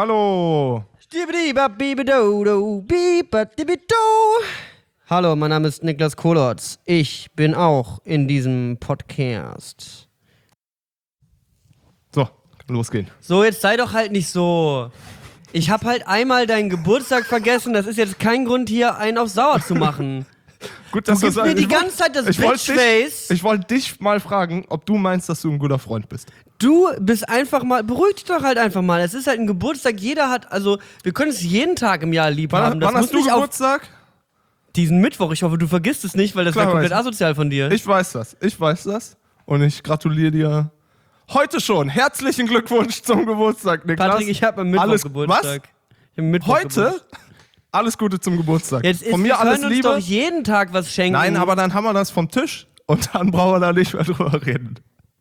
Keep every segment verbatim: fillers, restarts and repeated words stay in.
Hallo. Hallo, mein Name ist Niklas Kolotz. Ich bin auch in diesem Podcast. So, kann losgehen. So, jetzt sei doch halt nicht so. Ich hab halt einmal deinen Geburtstag vergessen. Das ist jetzt kein Grund, hier einen auf sauer zu machen. Gut, dass Du du gibst mir die ich wollt- ganze Zeit das ich wollte Bitchface. dich, ich wollte dich mal fragen, ob du meinst, dass du ein guter Freund bist. Du bist einfach mal, beruhig dich doch halt einfach mal. Es ist halt ein Geburtstag, jeder hat, also, wir können es jeden Tag im Jahr lieb Wann, haben. Das wann muss hast du nicht auf Geburtstag? diesen Mittwoch. Ich hoffe, du vergisst es nicht, weil das Klar wäre komplett weiß ich. asozial von dir. Ich weiß das. Ich weiß das. Und ich gratuliere dir heute schon. Herzlichen Glückwunsch zum Geburtstag, Niklas. Patrick, ich habe am Mittwoch Alles- Geburtstag. Ich hab am Mittwoch Heute? Geburtstag. Alles Gute zum Geburtstag. Jetzt ist, Von wir mir können alles uns Liebe. doch jeden Tag was schenken. Nein, aber dann haben wir das vom Tisch und dann brauchen wir da nicht mehr drüber reden.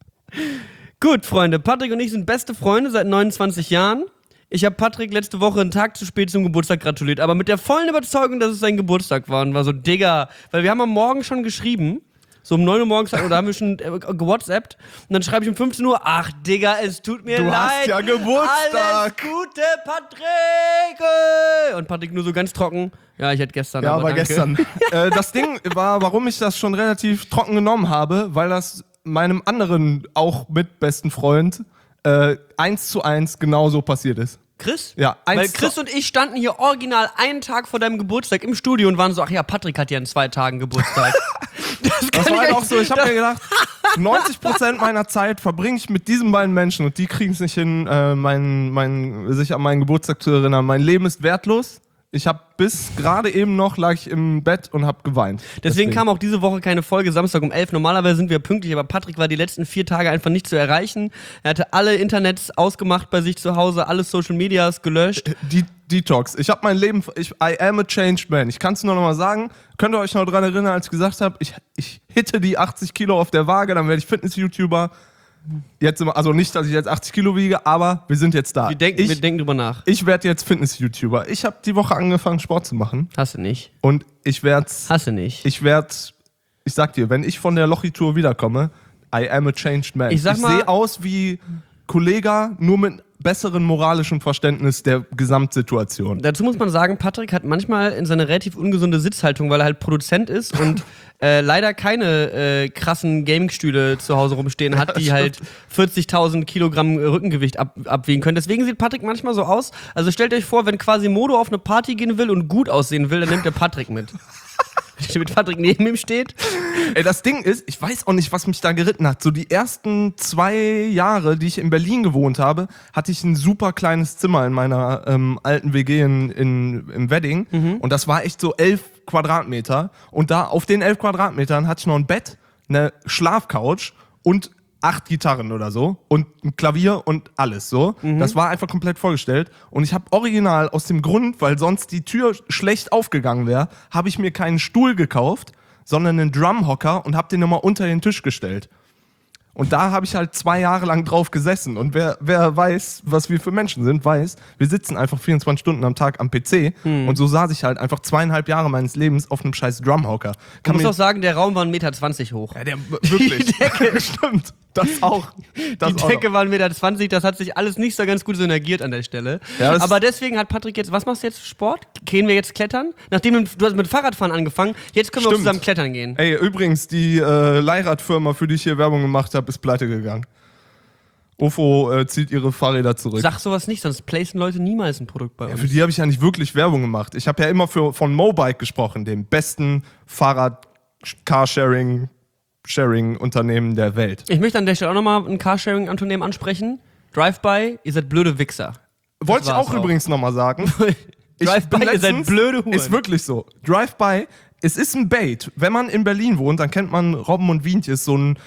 Gut, Freunde, Patrick und ich sind beste Freunde seit neunundzwanzig Jahren. Ich habe Patrick letzte Woche einen Tag zu spät zum Geburtstag gratuliert, aber mit der vollen Überzeugung, dass es sein Geburtstag war und war so, Digga, weil wir haben am Morgen schon geschrieben, so um neun Uhr morgens, oder haben wir schon äh, gewhatsappt und dann schreibe ich um fünfzehn Uhr, ach Digga, es tut mir Du leid. hast ja Geburtstag. Alles Gute, Patrick. Und Patrick nur so ganz trocken, ja, ich hätte gestern, Ja, aber aber danke. gestern. äh, das Ding war, warum ich das schon relativ trocken genommen habe, weil das meinem anderen, auch mit besten Freund, äh, eins zu eins genauso passiert ist. Chris? Ja, eins Weil zu- Chris und ich standen hier original einen Tag vor deinem Geburtstag im Studio und waren so, ach ja, Patrick hat ja in zwei Tagen Geburtstag. das Das kann war ich halt euch- auch so, ich habe mir gedacht, neunzig Prozent meiner Zeit verbringe ich mit diesen beiden Menschen und die kriegen es nicht hin, äh, mein, mein, sich an meinen Geburtstag zu erinnern. Mein Leben ist wertlos. Ich habe bis gerade eben noch, lag ich im Bett und habe geweint. Deswegen kam auch diese Woche keine Folge, Samstag um elf. Normalerweise sind wir pünktlich, aber Patrick war die letzten vier Tage einfach nicht zu erreichen. Er hatte alle Internets ausgemacht bei sich zu Hause, alle Social Medias gelöscht. Die Detox. Ich habe mein Leben, ich, I am a changed man. Ich kann es nur noch mal sagen. Könnt ihr euch noch dran erinnern, als ich gesagt habe, ich, ich hitte die achtzig Kilo auf der Waage, dann werde ich Fitness-YouTuber. Jetzt immer, also nicht, dass ich jetzt achtzig Kilo wiege, aber wir sind jetzt da. Wir denken, ich wir denken drüber nach. ich werde jetzt Fitness-YouTuber. Ich habe die Woche angefangen, Sport zu machen. Hast du nicht. Und ich werde, Hast du nicht. ich werde, ich sag dir, wenn ich von der Lochi-Tour wiederkomme, I am a changed man. Ich sag mal- sehe aus wie Kollega, nur mit besseren moralischen Verständnis der Gesamtsituation. Dazu muss man sagen, Patrick hat manchmal in seine relativ ungesunde Sitzhaltung, weil er halt Produzent ist und äh, leider keine äh, krassen Gaming-Stühle zu Hause rumstehen hat, die halt vierzigtausend Kilogramm Rückengewicht ab, abwiegen können. Deswegen sieht Patrick manchmal so aus. Also stellt euch vor, wenn quasi Modo auf eine Party gehen will und gut aussehen will, dann nimmt er Patrick mit. Wenn mit Patrick neben ihm steht. Ey, das Ding ist, ich weiß auch nicht, was mich da geritten hat. So die ersten zwei Jahre, die ich in Berlin gewohnt habe, hatte ich ein super kleines Zimmer in meiner ähm, alten W G in, in, im Wedding. Mhm. Und das war echt so elf Quadratmeter. Und da auf den elf Quadratmetern hatte ich noch ein Bett, eine Schlafcouch und acht Gitarren oder so und ein Klavier und alles so. Mhm. Das war einfach komplett vollgestellt. Und ich habe original aus dem Grund, weil sonst die Tür schlecht aufgegangen wäre, habe ich mir keinen Stuhl gekauft, sondern einen Drumhocker und habe den nochmal unter den Tisch gestellt. Und da habe ich halt zwei Jahre lang drauf gesessen. Und wer, wer weiß, was wir für Menschen sind, weiß, wir sitzen einfach vierundzwanzig Stunden am Tag am P C. Hm. Und so saß ich halt einfach zweieinhalb Jahre meines Lebens auf einem scheiß Drumhocker. Man Kann muss mir- auch sagen, der Raum war ein Meter zwanzig hoch. ja, der, wirklich. Die Decke. Stimmt. Das auch. Das Die auch Decke noch. war ein Meter zwanzig, das hat sich alles nicht so ganz gut synergiert an der Stelle. Ja, das- Aber deswegen hat Patrick jetzt, was machst du jetzt für Sport? Gehen wir jetzt klettern? Nachdem du, du hast mit Fahrradfahren angefangen, jetzt können wir auch Stimmt. zusammen klettern gehen. Ey, übrigens, die äh, Leihradfirma, für die ich hier Werbung gemacht habe, ist pleite gegangen. O F O äh, zieht ihre Fahrräder zurück. Sag sowas nicht, sonst placen Leute niemals ein Produkt bei uns. Ja, für die habe ich ja nicht wirklich Werbung gemacht. Ich habe ja immer für, von Mobike gesprochen, dem besten Fahrrad-Carsharing Sharing-Unternehmen der Welt. Ich möchte an der Stelle auch nochmal ein Carsharing-Unternehmen ansprechen. Drive-by, ihr seid blöde Wichser. Wollte ich war's auch, auch. übrigens nochmal sagen. Ich Drive-by, bin ihr seid letztens- blöde Huren. Ist wirklich so. Drive-by, es ist ein Bait. Wenn man in Berlin wohnt, dann kennt man Robben und Wientjes, so ein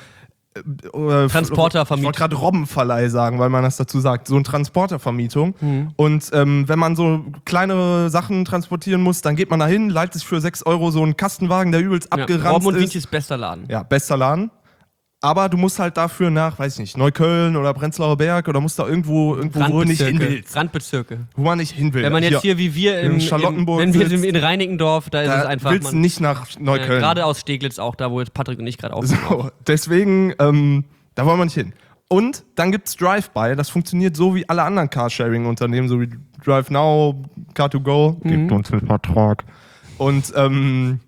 äh, Transportervermietung. Ich wollte gerade Robbenverleih sagen, weil man das dazu sagt. So eine Transportervermietung. Mhm. Und ähm, wenn man so kleinere Sachen transportieren muss, dann geht man da hin, leiht sich für sechs Euro so einen Kastenwagen, der übelst Ja, abgeranzt Robben und ist. Vinci's bester Laden. Ja, bester Laden. Aber du musst halt dafür nach, weiß ich nicht, Neukölln oder Prenzlauer Berg oder musst da irgendwo, irgendwo wo du nicht hin willst. Randbezirke. Wo man nicht hin will. Wenn man jetzt hier wie wir im, in Charlottenburg im, wenn wir sitzt, in Reinickendorf, da ist es da einfach. willst du man- nicht nach Ja, Neukölln. gerade aus Steglitz auch, da wo jetzt Patrick und ich gerade auch so, deswegen, ähm, da wollen wir nicht hin. Und dann gibt's Drive-By, das funktioniert so wie alle anderen Carsharing-Unternehmen, so wie DriveNow, Car to Go. Mhm. Gibt uns einen Vertrag. Und, ähm,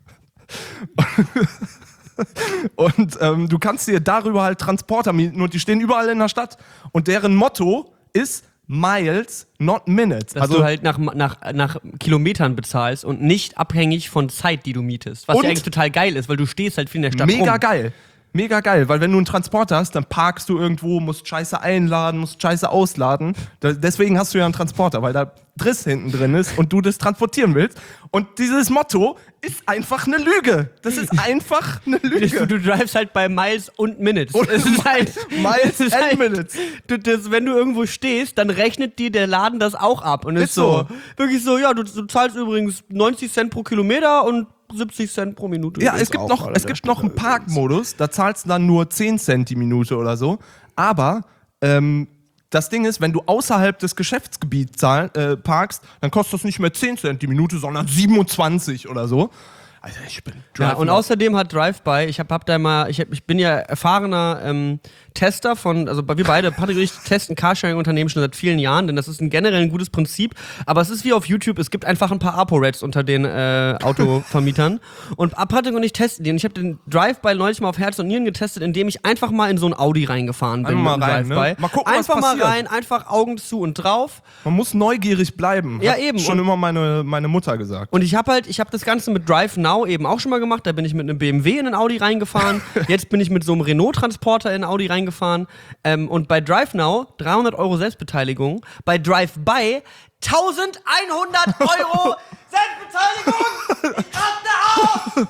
und ähm, du kannst dir darüber halt Transporter mieten und die stehen überall in der Stadt. Und deren Motto ist Miles, not Minutes. Dass du halt nach, nach, nach Kilometern bezahlst und nicht abhängig von Zeit, die du mietest. Was Und? ja eigentlich total geil ist, weil du stehst halt viel in der Stadt Mega rum. geil. Mega geil, weil wenn du einen Transporter hast, dann parkst du irgendwo, musst Scheiße einladen, musst Scheiße ausladen. Da, deswegen hast du ja einen Transporter, weil da Driss hinten drin ist und du das transportieren willst. Und dieses Motto ist einfach eine Lüge. Das ist einfach eine Du, Lüge. du drivest halt bei Miles und Minutes. Und es ist halt, Miles es ist and halt, Minutes. Du, das, wenn du irgendwo stehst, dann rechnet dir der Laden das auch ab. Und ist, Ist so. so. Wirklich so, ja, du, du zahlst übrigens neunzig Cent pro Kilometer und siebzig Cent pro Minute. Ja, Das es ist gibt auch noch, an es der gibt noch einen Stelle Parkmodus, da zahlst du dann nur zehn Cent die Minute oder so. Aber ähm, das Ding ist, wenn du außerhalb des Geschäftsgebiets zahl, äh, parkst, dann kostet das nicht mehr zehn Cent die Minute, sondern siebenundzwanzig oder so. Also ich bin Ja, und außerdem hat Drive-By, ich hab, hab da mal, ich, hab, ich bin ja erfahrener ähm, Tester von, also wir beide, Patrick und ich, testen Carsharing-Unternehmen schon seit vielen Jahren, denn das ist ein generell ein gutes Prinzip, aber es ist wie auf YouTube, es gibt einfach ein paar ApoReds unter den äh, Autovermietern und Patrick und ich testen die und ich habe den Drive-By neulich mal auf Herz und Nieren getestet, indem ich einfach mal in so ein Audi reingefahren bin. Einfach mal rein, Drive-By. ne? Mal gucken, was einfach mal passiert. rein, einfach Augen zu und drauf. Man muss neugierig bleiben. Ja, hat eben. Schon Und- immer meine, meine Mutter gesagt. Und ich habe halt, ich habe das Ganze mit DriveNow eben auch schon mal gemacht. Da bin ich mit einem B M W in einen Audi reingefahren. Jetzt bin ich mit so einem Renault-Transporter in einen Audi reingefahren. Ähm, und bei DriveNow dreihundert Euro Selbstbeteiligung. Bei Drive-By eintausendeinhundert Euro Selbstbeteiligung. Ich raste auf!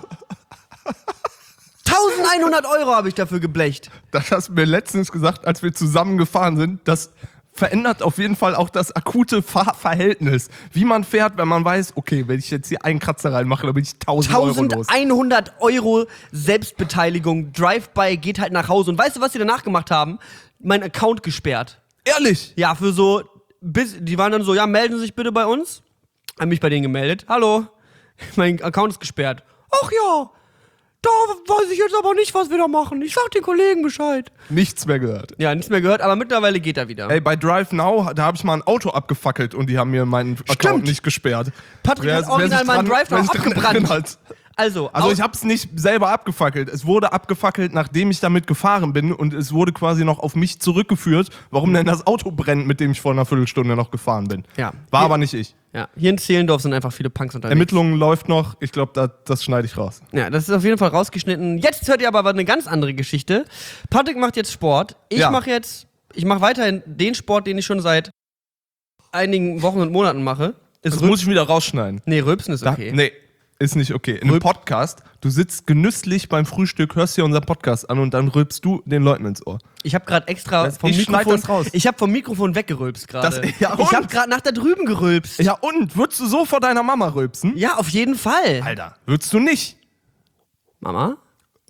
eintausendeinhundert Euro habe ich dafür geblecht. Das hast du mir letztens gesagt, als wir zusammen gefahren sind. Das verändert auf jeden Fall auch das akute Fahrverhältnis. Wie man fährt, wenn man weiß, okay, wenn ich jetzt hier einen Kratzer reinmache, dann bin ich tausend Euro los. eintausendeinhundert Euro Selbstbeteiligung. Drive-By geht halt nach Hause. Und weißt du, was sie danach gemacht haben? Mein Account gesperrt. Ehrlich? Ja, für so, bis, die waren dann so, ja, melden Sie sich bitte bei uns. Hab mich bei denen gemeldet. Hallo, mein Account ist gesperrt. Ach ja, da weiß ich jetzt aber nicht, was wir da machen. Ich sag den Kollegen Bescheid. Nichts mehr gehört. Ja, nichts mehr gehört, aber mittlerweile geht er wieder. Ey, bei DriveNow, da habe ich mal ein Auto abgefackelt und die haben mir meinen Account Stimmt. nicht gesperrt. Patrick hat sich original meinen dran- DriveNow wer sich dran abgebrannt. erinnert. Also, Also au- ich habe es nicht selber abgefackelt. Es wurde abgefackelt, nachdem ich damit gefahren bin und es wurde quasi noch auf mich zurückgeführt, warum denn das Auto brennt, mit dem ich vor einer Viertelstunde noch gefahren bin. Ja. War Hier- aber nicht ich. ja, hier in Zehlendorf sind einfach viele Punks unterwegs. Ermittlungen läuft noch. Ich glaube, da, das schneide ich raus. Ja, das ist auf jeden Fall rausgeschnitten. Jetzt hört ihr aber eine ganz andere Geschichte. Patrick macht jetzt Sport. Ich Ja. mache jetzt, ich mache weiterhin den Sport, den ich schon seit einigen Wochen und Monaten mache. Ist Das Rülp- muss ich wieder rausschneiden. nee, Rülpsen ist Da, okay. Nee, ist nicht okay. In einem Podcast, du sitzt genüsslich beim Frühstück, hörst dir unseren Podcast an und dann rülpst du den Leuten ins Ohr. Ich habe gerade extra Das- vom ich schneid Mikrofon, das raus. ich habe vom Mikrofon weggerülpst gerade. Das- ja, ich habe und? gerade nach da drüben gerülpst. Ja, und? Würdest du so vor deiner Mama rülpsen? Ja, auf jeden Fall. Alter, würdest du nicht? Mama,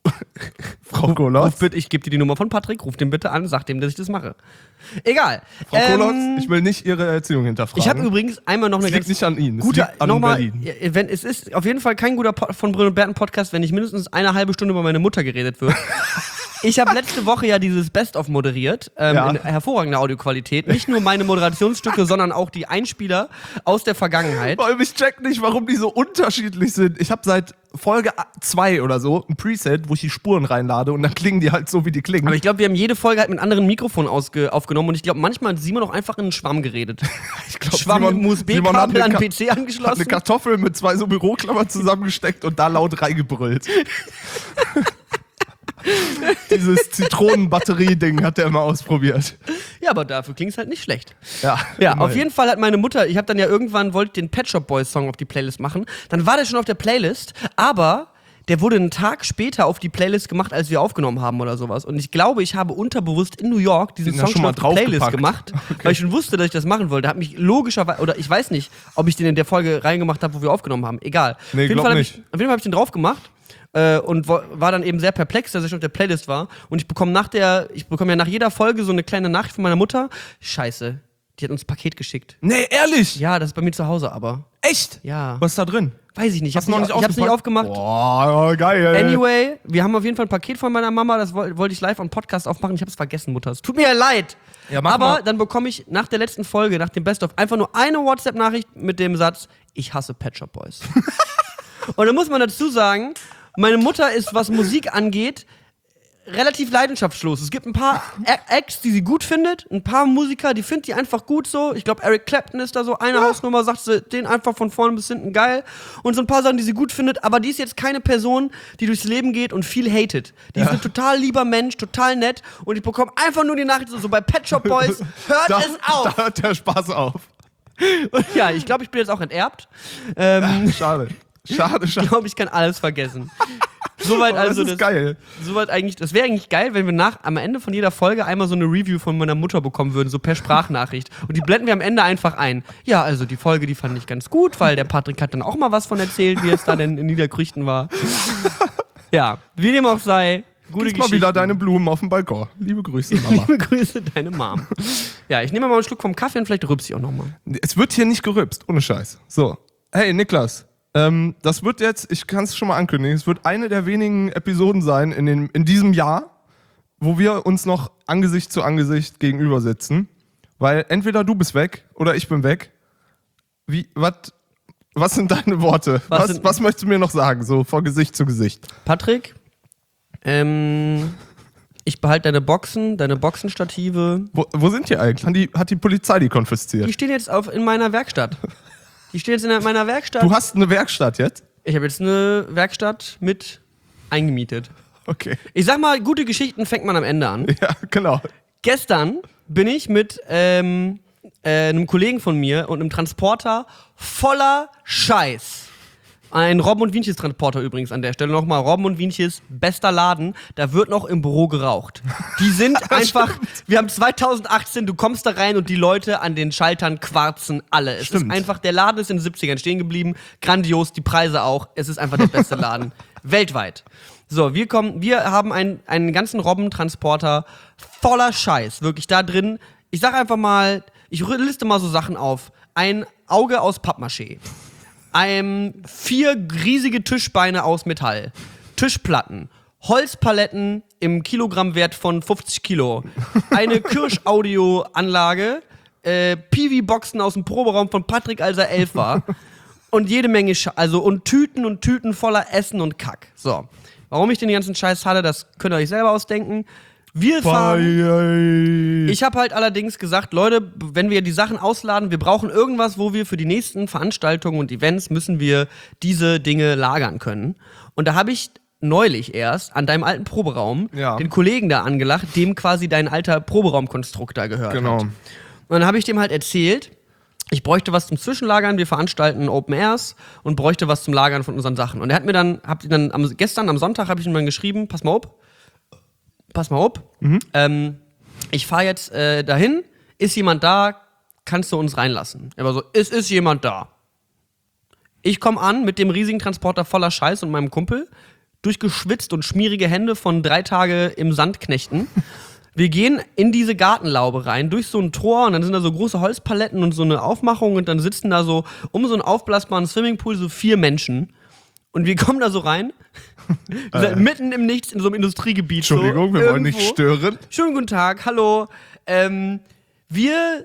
Frau Kolos? ruf bitte, ich gebe dir die Nummer von Patrick, ruf den bitte an, sag dem, dass ich das mache. Egal. Frau Ähm, Kolos, ich will nicht Ihre Erziehung hinterfragen. Ich habe übrigens einmal noch eine Es liegt ganz nicht an Ihnen, es gute, liegt an nochmal, Berlin. ja, wenn es ist auf jeden Fall kein guter Po- von Brünn und Berten Podcast, wenn nicht mindestens eine halbe Stunde über meine Mutter geredet wird. Ich habe letzte Woche ja dieses Best-of moderiert, ähm, Ja. in hervorragender Audioqualität. Nicht nur meine Moderationsstücke, sondern auch die Einspieler aus der Vergangenheit. Vor allem, ich check nicht, warum die so unterschiedlich sind. Ich habe seit Folge zwei oder so ein Preset, wo ich die Spuren reinlade und dann klingen die halt so, wie die klingen. Aber ich glaube, wir haben jede Folge halt mit anderen Mikrofonen ausge aufgenommen und ich glaube, manchmal hat Simon auch einfach in einen Schwamm geredet. Ich glaub, Schwamm Simon- mit einem U S Simon hat B-Kabel eine an den Ka- P C hat eine angeschlossen. Kartoffel mit zwei so Büroklammern zusammengesteckt und da laut reingebrüllt. Dieses Zitronenbatterie-Ding hat er immer ausprobiert. Ja, aber dafür klingt es halt nicht schlecht. Ja, Ja, auf immerhin. jeden Fall hat meine Mutter, ich habe dann ja irgendwann, wollte den Pet Shop Boys Song auf die Playlist machen. Dann war der schon auf der Playlist, aber der wurde einen Tag später auf die Playlist gemacht, als wir aufgenommen haben oder sowas. Und ich glaube, ich habe unterbewusst in New York diesen Den Song hast schon du auf mal die Playlist draufgepackt. gemacht, weil ich schon wusste, dass ich das machen wollte. Hat mich logischerweise, oder ich weiß nicht, ob ich den in der Folge reingemacht habe, wo wir aufgenommen haben. Egal. Nee, auf jeden glaub Fall habe nicht. ich, auf jeden Fall habe ich den drauf gemacht. Äh, und wo, war dann eben sehr perplex, dass ich auf der Playlist war. Und ich bekomme nach der, ich bekomme ja nach jeder Folge so eine kleine Nachricht von meiner Mutter. Scheiße, die hat uns ein Paket geschickt. Nee, ehrlich? Ja, das ist bei mir zu Hause aber. Echt? Ja. Was ist da drin? Weiß ich nicht. Ich Hast du noch nicht ich hab's nicht aufgemacht. Boah, geil. Anyway, wir haben auf jeden Fall ein Paket von meiner Mama, das wollte wollt ich live am Podcast aufmachen. Ich habe es vergessen, Mutter. Es tut mir ja leid. Ja, mach Aber mal. dann bekomme ich nach der letzten Folge, nach dem Best-of, einfach nur eine WhatsApp-Nachricht mit dem Satz, ich hasse Pet Shop Boys. Und dann muss man dazu sagen, meine Mutter ist, was Musik angeht, relativ leidenschaftslos. Es gibt ein paar Acts, die sie gut findet, ein paar Musiker, die findet die einfach gut so. Ich glaube, Eric Clapton ist da so eine Hausnummer, sagt sie den einfach von vorne bis hinten geil. Und so ein paar Sachen, die sie gut findet, aber die ist jetzt keine Person, die durchs Leben geht und viel hatet. Die Ja. ist ein total lieber Mensch, total nett und ich bekomme einfach nur die Nachricht so, so bei Pet Shop Boys, hört da, es auf! Da hört der Spaß auf. Und ja, ich glaube, ich bin jetzt auch enterbt. Ähm, Schade. Schade, ich schade. glaube, ich kann alles vergessen. Soweit Aber also das ist geil. Soweit eigentlich, das wäre eigentlich geil, wenn wir nach am Ende von jeder Folge einmal so eine Review von meiner Mutter bekommen würden, so per Sprachnachricht. Und die blenden wir am Ende einfach ein. Ja, also die Folge, die fand ich ganz gut, weil der Patrick hat dann auch mal was von erzählt, wie es da denn in Niederkrüchten war. Ja, wie dem auch sei, gute Gieß mal Geschichte. wieder deine Blumen auf dem Balkon. Liebe Grüße, Mama. Liebe Grüße, deine Mom. Ja, ich nehme mal einen Schluck vom Kaffee und vielleicht rübs ich auch nochmal. Es wird hier nicht gerübst, ohne Scheiß. So. Hey, Niklas. Ähm, das wird jetzt, ich kann es schon mal ankündigen, es wird eine der wenigen Episoden sein in, den, in diesem Jahr, wo wir uns noch Angesicht zu Angesicht gegenüber sitzen. Weil entweder du bist weg oder ich bin weg. Wie, wat, was sind deine Worte? Was Was, sind- was möchtest du mir noch sagen, so vor Gesicht zu Gesicht? Patrick, ähm, ich behalte deine Boxen, deine Boxenstative. Wo, wo sind die eigentlich? Hat die, hat die Polizei die konfisziert? Die stehen jetzt auf, in meiner Werkstatt. Die stehen jetzt in meiner Werkstatt. Du hast eine Werkstatt jetzt? Ich habe jetzt eine Werkstatt mit eingemietet. Okay. Ich sag mal, gute Geschichten fängt man am Ende an. Ja, genau. Gestern bin ich mit ähm, äh, einem Kollegen von mir und einem Transporter voller Scheiß. Ein Robben und Wienches Transporter übrigens an der Stelle nochmal. Robben und Wienches, bester Laden. Da wird noch im Büro geraucht. Die sind einfach, wir haben zwanzig achtzehn, du kommst da rein und die Leute an den Schaltern quarzen alle. Es Stimmt. ist einfach, der Laden ist in den siebzigern stehen geblieben. Grandios, die Preise auch. Es ist einfach der beste Laden. Weltweit. So, wir kommen, wir haben einen, einen ganzen Robbentransporter voller Scheiß. Wirklich da drin. Ich sag einfach mal, ich liste mal so Sachen auf. Ein Auge aus Pappmaché. Ähm, vier riesige Tischbeine aus Metall, Tischplatten, Holzpaletten im Kilogrammwert von fünfzig Kilo, eine Kirsch-Audio-Anlage, äh, P V-Boxen aus dem Proberaum von Patrick, als er elf war und jede Menge, Sch also und Tüten und Tüten voller Essen und Kack. So, warum ich den ganzen Scheiß hatte, das könnt ihr euch selber ausdenken. Wir fahren... Ich habe halt allerdings gesagt, Leute, wenn wir die Sachen ausladen, wir brauchen irgendwas, wo wir für die nächsten Veranstaltungen und Events müssen wir diese Dinge lagern können. Und da habe ich neulich erst an deinem alten Proberaum Ja. den Kollegen da angelacht, dem quasi dein alter Proberaumkonstrukt da gehört Genau. hat. Und dann habe ich dem halt erzählt, ich bräuchte was zum Zwischenlagern, wir veranstalten Open Airs und bräuchte was zum Lagern von unseren Sachen. Und er hat mir dann, hab ihn dann am, gestern am Sonntag habe ich ihm dann geschrieben, pass mal auf, pass mal auf, Mhm. ähm, ich fahre jetzt äh, dahin, ist jemand da, kannst du uns reinlassen? Er war so, es ist jemand da. Ich komme an mit dem riesigen Transporter voller Scheiß und meinem Kumpel, durchgeschwitzt und schmierige Hände von drei Tage im Sand knechten. Wir gehen in diese Gartenlaube rein, durch so ein Tor und dann sind da so große Holzpaletten und so eine Aufmachung und dann sitzen da so um so einen aufblasbaren Swimmingpool so vier Menschen. Und wir kommen da so rein, wir sind mitten im Nichts in so einem Industriegebiet. Entschuldigung, so, wir wollen nicht irgendwo. stören. Schönen guten Tag, hallo. Ähm, wir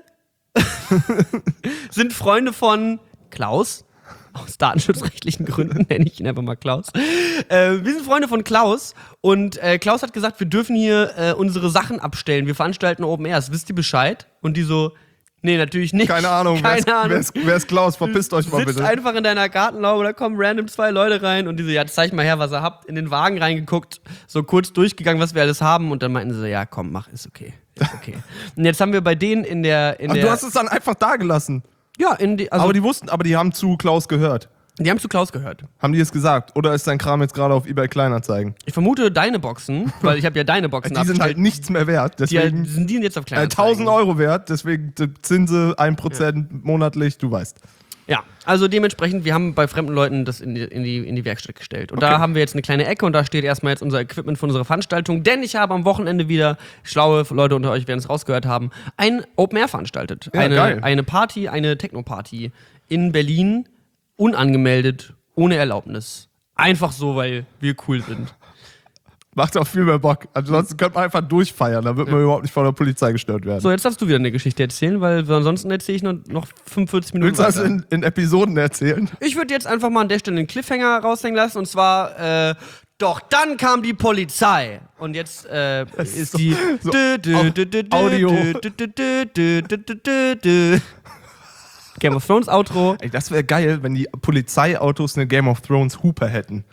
sind Freunde von Klaus. Aus datenschutzrechtlichen Gründen nenne ich ihn einfach mal Klaus. Äh, wir sind Freunde von Klaus und äh, Klaus hat gesagt, wir dürfen hier äh, unsere Sachen abstellen. Wir veranstalten Open Airs. Wisst ihr Bescheid? Und die so, nee, natürlich nicht. Keine Ahnung, wer, Keine ist, Ahnung. wer, ist, wer ist Klaus? Verpisst euch mal Sitzt bitte. einfach in deiner Gartenlaube, da kommen random zwei Leute rein und die so, ja, zeig mal her, was ihr habt. In den Wagen reingeguckt, so kurz durchgegangen, was wir alles haben und dann meinten sie so, ja, komm, mach, ist okay. Ist okay. Und jetzt haben wir bei denen in der... In Ach, der du hast es dann einfach da gelassen. ja, in die, also aber die wussten, aber die haben zu Klaus gehört. die haben zu Klaus gehört. Haben die es gesagt? Oder ist dein Kram jetzt gerade auf eBay Kleinanzeigen? Ich vermute deine Boxen, weil ich habe ja deine Boxen Die sind halt abgestellt. nichts mehr wert. Die Deswegen halt, sind die jetzt auf äh, Kleinanzeigen. tausend Euro wert. Deswegen die Zinse ein Prozent monatlich, du weißt. Ja, also dementsprechend, wir haben bei fremden Leuten das in die, in die, in die Werkstatt gestellt. Und Okay. da haben wir jetzt eine kleine Ecke und da steht erstmal jetzt unser Equipment für unsere Veranstaltung. Denn ich habe am Wochenende wieder, schlaue Leute unter euch werden es rausgehört haben, ein Open Air veranstaltet. Ja, eine, geil. eine Party, eine Techno-Party in Berlin, unangemeldet, ohne Erlaubnis. Einfach so, weil wir cool sind. Macht auch viel mehr Bock. Ansonsten könnte man einfach durchfeiern, da wird man ja. überhaupt nicht von der Polizei gestört werden. So, jetzt darfst du wieder eine Geschichte erzählen, weil ansonsten erzähle ich noch, noch fünfundvierzig Minuten Willst du das in, in Episoden erzählen? Ich würde jetzt einfach mal an der Stelle einen Cliffhanger raushängen lassen und zwar, äh, doch dann kam die Polizei. Und jetzt äh, ist so, die so Audio. Game of Thrones Outro. Ey, das wäre geil, wenn die Polizeiautos eine Game of Thrones Hupe hätten.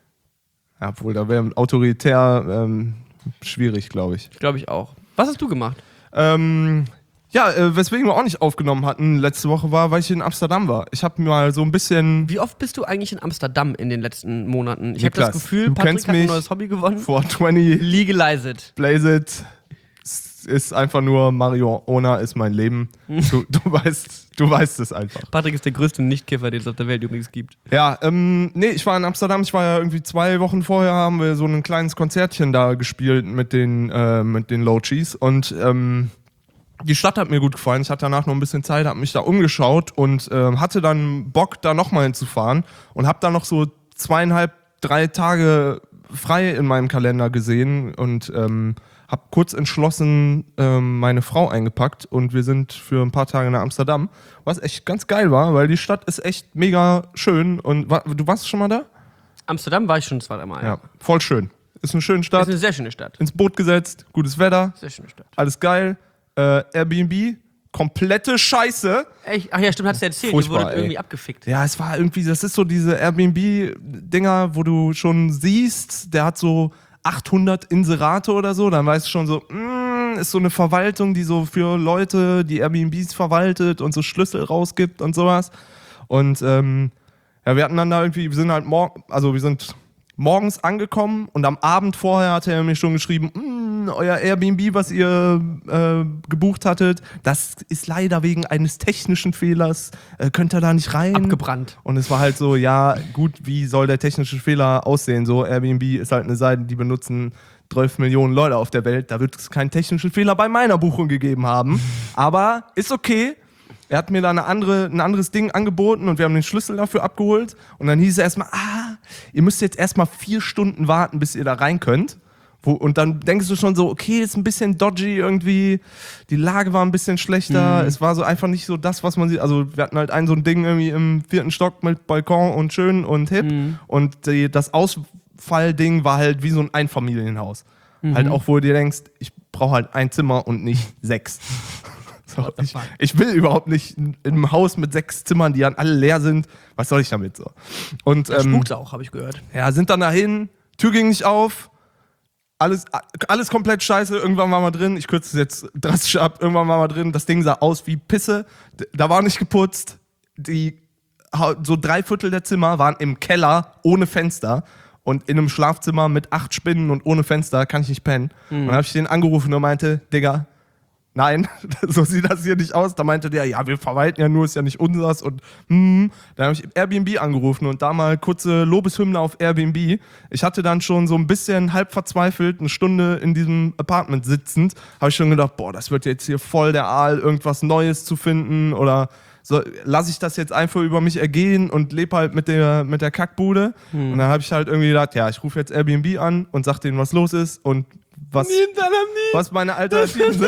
Ja, obwohl, da wäre autoritär ähm, schwierig, glaube ich. Glaube ich auch. Was hast du gemacht? Ähm, ja, äh, weswegen wir auch nicht aufgenommen hatten letzte Woche war, weil ich in Amsterdam war. Ich habe mal so ein bisschen... Wie oft bist du eigentlich in Amsterdam in den letzten Monaten? Ich habe Niklas, das Gefühl, du Patrick kennst hat ein mich neues Hobby gewonnen. four twenty, Legalize it. Blaze it. Es ist einfach nur Marihuana ist mein Leben. Du, du, weißt, du weißt es einfach. Patrick ist der größte Nichtkiffer, den es auf der Welt übrigens gibt. Ja, ähm, nee, ich war in Amsterdam. Ich war ja irgendwie zwei Wochen vorher, haben wir so ein kleines Konzertchen da gespielt mit den, äh, mit den Lochies. Und ähm, die Stadt hat mir gut gefallen. Ich hatte danach noch ein bisschen Zeit, habe mich da umgeschaut und äh, hatte dann Bock, da nochmal hinzufahren. Und habe dann noch so zweieinhalb, drei Tage frei in meinem Kalender gesehen und ähm, habe kurz entschlossen ähm, meine Frau eingepackt und wir sind für ein paar Tage nach Amsterdam, was echt ganz geil war, weil die Stadt ist echt mega schön und wa- du warst schon mal da? Amsterdam war ich schon zweimal. Ja, voll schön. Ist eine schöne Stadt. Das ist eine sehr schöne Stadt. Ins Boot gesetzt, gutes Wetter, Sehr schöne Stadt. alles geil. Äh, Airbnb, komplette Scheiße. Echt? Ach ja, stimmt, hast du erzählt. Furchtbar, Ihr wurdet ey. irgendwie abgefickt. Ja, es war irgendwie, das ist so diese Airbnb-Dinger, wo du schon siehst, der hat so achthundert Inserate oder so, dann weißt du schon so, mm, ist so eine Verwaltung, die so für Leute, die Airbnbs verwaltet und so Schlüssel rausgibt und sowas. Und ähm, ja, wir hatten dann da irgendwie, wir sind halt morgen, also wir sind morgens angekommen und am Abend vorher hat er mir schon geschrieben, mm, euer Airbnb, was ihr äh, gebucht hattet, das ist leider wegen eines technischen Fehlers, äh, könnt ihr da nicht rein. Abgebrannt. Und es war halt so, ja gut, wie soll der technische Fehler aussehen? So, Airbnb ist halt eine Seite, die benutzen zwölf Millionen Leute auf der Welt, da wird es keinen technischen Fehler bei meiner Buchung gegeben haben. Aber ist okay. Er hat mir da eine andere, ein anderes Ding angeboten und wir haben den Schlüssel dafür abgeholt. Und dann hieß es erstmal, ah, ihr müsst jetzt erstmal vier Stunden warten, bis ihr da rein könnt. Wo, und dann denkst du schon so, okay, ist ein bisschen dodgy irgendwie. Die Lage war ein bisschen schlechter. Mhm. Es war so einfach nicht so das, was man sieht. Also wir hatten halt ein so ein Ding irgendwie im vierten Stock mit Balkon und schön und hip. Mhm. Und die, das Ausfallding war halt wie so ein Einfamilienhaus. Mhm. Halt auch, wo du dir denkst, ich brauche halt ein Zimmer und nicht sechs. So, ich, ich will überhaupt nicht in einem Haus mit sechs Zimmern, die dann alle leer sind. Was soll ich damit so? Und das ähm, spukt's auch, habe ich gehört. Ja, sind dann dahin, Tür ging nicht auf, alles, alles komplett scheiße. Irgendwann waren wir drin, ich kürze es jetzt drastisch ab, irgendwann waren wir drin, das Ding sah aus wie Pisse, da war nicht geputzt, die, so drei Viertel der Zimmer waren im Keller ohne Fenster. Und in einem Schlafzimmer mit acht Spinnen und ohne Fenster kann ich nicht pennen. Mhm. Und dann habe ich den angerufen und meinte, Digga, nein, so sieht das hier nicht aus. Da meinte der, ja, wir verwalten ja nur, ist ja nicht unseres. Und hm, dann habe ich Airbnb angerufen und da mal kurze Lobeshymne auf Airbnb. Ich hatte dann schon so ein bisschen halb verzweifelt, eine Stunde in diesem Apartment sitzend, habe ich schon gedacht, boah, das wird jetzt hier voll der Aal, irgendwas Neues zu finden oder so, lasse ich das jetzt einfach über mich ergehen und lebe halt mit der, mit der Kackbude. Hm. Und dann habe ich halt irgendwie gedacht, ja, ich rufe jetzt Airbnb an und sag denen, was los ist und was, was meine Alternativen sind.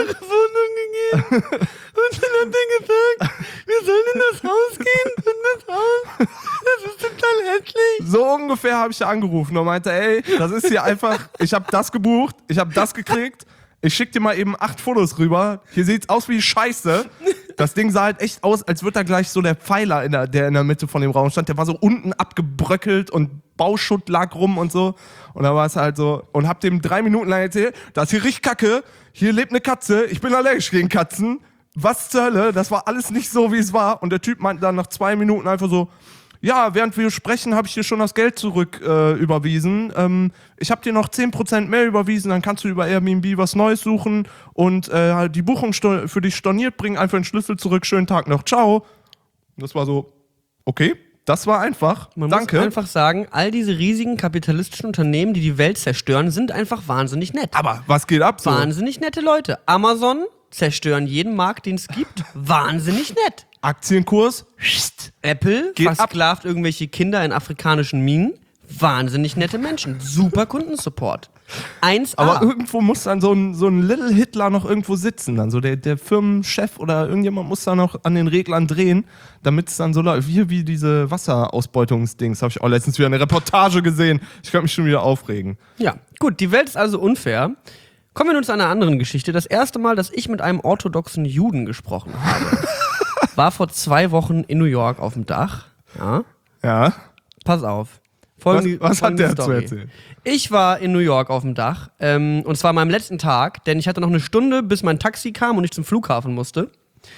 Und dann hat er gesagt, wir sollen in das Haus gehen und das Haus, das ist total hässlich. So ungefähr habe ich da angerufen und meinte, ey, das ist hier einfach, ich habe das gebucht, ich habe das gekriegt, ich schick dir mal eben acht Fotos rüber, hier sieht's aus wie Scheiße. Das Ding sah halt echt aus, als würde da gleich so der Pfeiler, in der, der in der Mitte von dem Raum stand, der war so unten abgebröckelt und Bauschutt lag rum und so. Und da war es halt so, und hab dem drei Minuten lang erzählt, das hier riecht kacke, hier lebt eine Katze, ich bin allergisch gegen Katzen. Was zur Hölle, das war alles nicht so, wie es war. Und der Typ meinte dann nach zwei Minuten einfach so, ja, während wir sprechen, habe ich dir schon das Geld zurück äh, überwiesen. Ähm, ich habe dir noch zehn Prozent mehr überwiesen, dann kannst du über Airbnb was Neues suchen und äh, die Buchung sto- für dich storniert, bring einfach den Schlüssel zurück, schönen Tag noch, ciao. Und das war so, okay, das war einfach, Man danke. muss einfach sagen, all diese riesigen kapitalistischen Unternehmen, die die Welt zerstören, sind einfach wahnsinnig nett. Aber was geht ab so? Wahnsinnig nette Leute. Amazon zerstören jeden Markt, den es gibt. Wahnsinnig nett. Aktienkurs. Apple Geht versklavt irgendwelche Kinder in afrikanischen Minen. Wahnsinnig nette Menschen. Super Kundensupport. eins A. Aber irgendwo muss dann so ein, so ein Little Hitler noch irgendwo sitzen. Dann so der, der Firmenchef oder irgendjemand muss da noch an den Reglern drehen, damit es dann so läuft. Hier wie diese Wasserausbeutungsdings. Habe ich auch letztens wieder eine Reportage gesehen. Ich kann mich schon wieder aufregen. Ja, gut. Die Welt ist also unfair. Kommen wir nun zu einer anderen Geschichte. Das erste Mal, dass ich mit einem orthodoxen Juden gesprochen habe, war vor zwei Wochen in New York auf dem Dach. Ja. Ja. Pass auf. Was, Folgende, was hat folgende der Story. zu erzählen? Ich war in New York auf dem Dach ähm, und zwar an meinem letzten Tag, denn ich hatte noch eine Stunde, bis mein Taxi kam und ich zum Flughafen musste.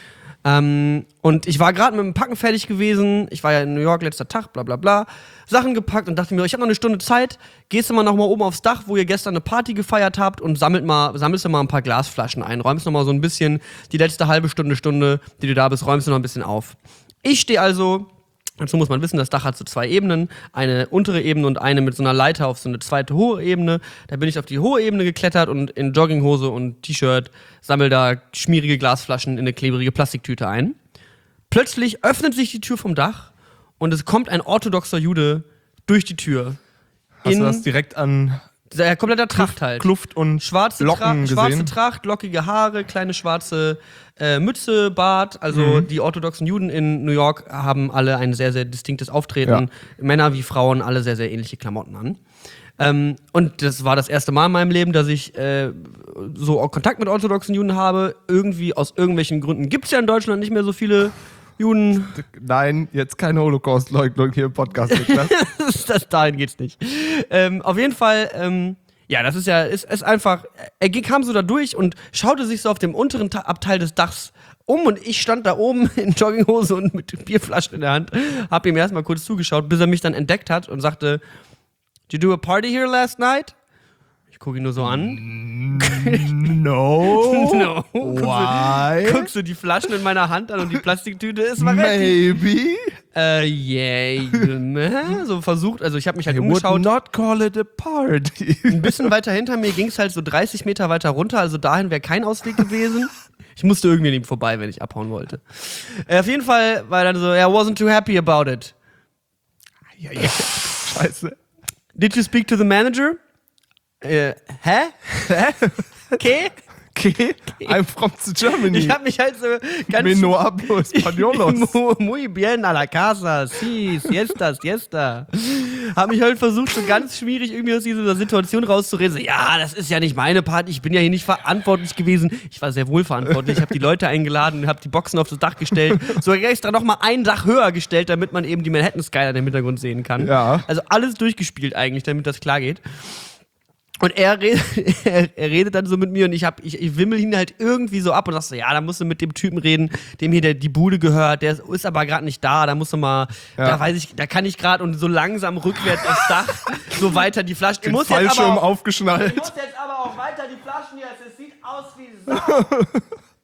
Ähm, und ich war gerade mit dem Packen fertig gewesen. Ich war ja in New York, letzter Tag, bla bla bla. Sachen gepackt und dachte mir, ich habe noch eine Stunde Zeit. Gehst du mal noch mal oben aufs Dach, wo ihr gestern eine Party gefeiert habt und sammelt mal, sammelst du mal ein paar Glasflaschen ein. Räumst noch mal so ein bisschen die letzte halbe Stunde, Stunde, die du da bist, räumst du noch ein bisschen auf. Ich stehe also... Dazu muss man wissen, das Dach hat so zwei Ebenen, eine untere Ebene und eine mit so einer Leiter auf so eine zweite hohe Ebene. Da bin ich auf die hohe Ebene geklettert und in Jogginghose und T-Shirt sammel da schmierige Glasflaschen in eine klebrige Plastiktüte ein. Plötzlich öffnet sich die Tür vom Dach und es kommt ein orthodoxer Jude durch die Tür. Hast in du das direkt an der kompletter Tracht halt. Kluft und Schwarze, Locken Tra gesehen? schwarze Tracht, lockige Haare, kleine schwarze äh, Mütze, Bart. Also Mhm. die orthodoxen Juden in New York haben alle ein sehr, sehr distinktes Auftreten. Ja. Männer wie Frauen, alle sehr, sehr ähnliche Klamotten an. Ähm, und das war das erste Mal in meinem Leben, dass ich äh, so auch Kontakt mit orthodoxen Juden habe. Irgendwie aus irgendwelchen Gründen gibt es ja in Deutschland nicht mehr so viele Juden. Nein, jetzt keine Holocaust-Leugnung hier im Podcast. Niklas. das, dahin geht's nicht. Ähm, auf jeden Fall, ähm, ja, das ist ja, ist, ist einfach, er kam so da durch und schaute sich so auf dem unteren Ta Abteil des Dachs um und ich stand da oben in Jogginghose und mit Bierflaschen in der Hand, hab ihm erstmal kurz zugeschaut, bis er mich dann entdeckt hat und sagte, "Did you do a party here last night?" Ich gucke ihn nur so an. No. No. Why? Guckst du, guckst du die Flaschen in meiner Hand an und die Plastiktüte ist relativ. Maybe. Äh, yeah. So versucht, also ich habe mich halt I would umgeschaut. not call it a party. Ein bisschen weiter hinter mir ging es halt so dreißig Meter weiter runter, also dahin wäre kein Ausweg gewesen. Ich musste irgendwie an ihm vorbei, wenn ich abhauen wollte. Äh, auf jeden Fall war er dann so, I wasn't too happy about it. Ja, ja. Scheiße. Did you speak to the manager? Äh, hä? Hä? Okay? Okay, I'm from Germany. Ich hab mich halt so ganz... Me no hablo españolos. Muy bien, a la casa, sí, siesta, siesta. Hab mich halt versucht, so ganz schwierig irgendwie aus dieser Situation rauszureden. So, ja, das ist ja nicht meine Party, ich bin ja hier nicht verantwortlich gewesen. Ich war sehr wohl verantwortlich, ich habe die Leute eingeladen, habe die Boxen auf das Dach gestellt, sogar extra nochmal ein Dach höher gestellt, damit man eben die Manhattan Skyline im Hintergrund sehen kann. Ja. Also alles durchgespielt eigentlich, damit das klar geht. Und er redet, er, er redet dann so mit mir und ich, hab, ich, ich wimmel ihn halt irgendwie so ab und sag so, ja, da musst du mit dem Typen reden, dem hier der, die Bude gehört, der ist aber gerade nicht da, da musst du mal, Ja. da weiß ich, da kann ich gerade und so langsam rückwärts aufs Dach, so weiter die Flaschen. Den muss jetzt aber Fallschirm auch, aufgeschnallt. muss jetzt aber auch weiter die Flaschen hier, es sieht aus wie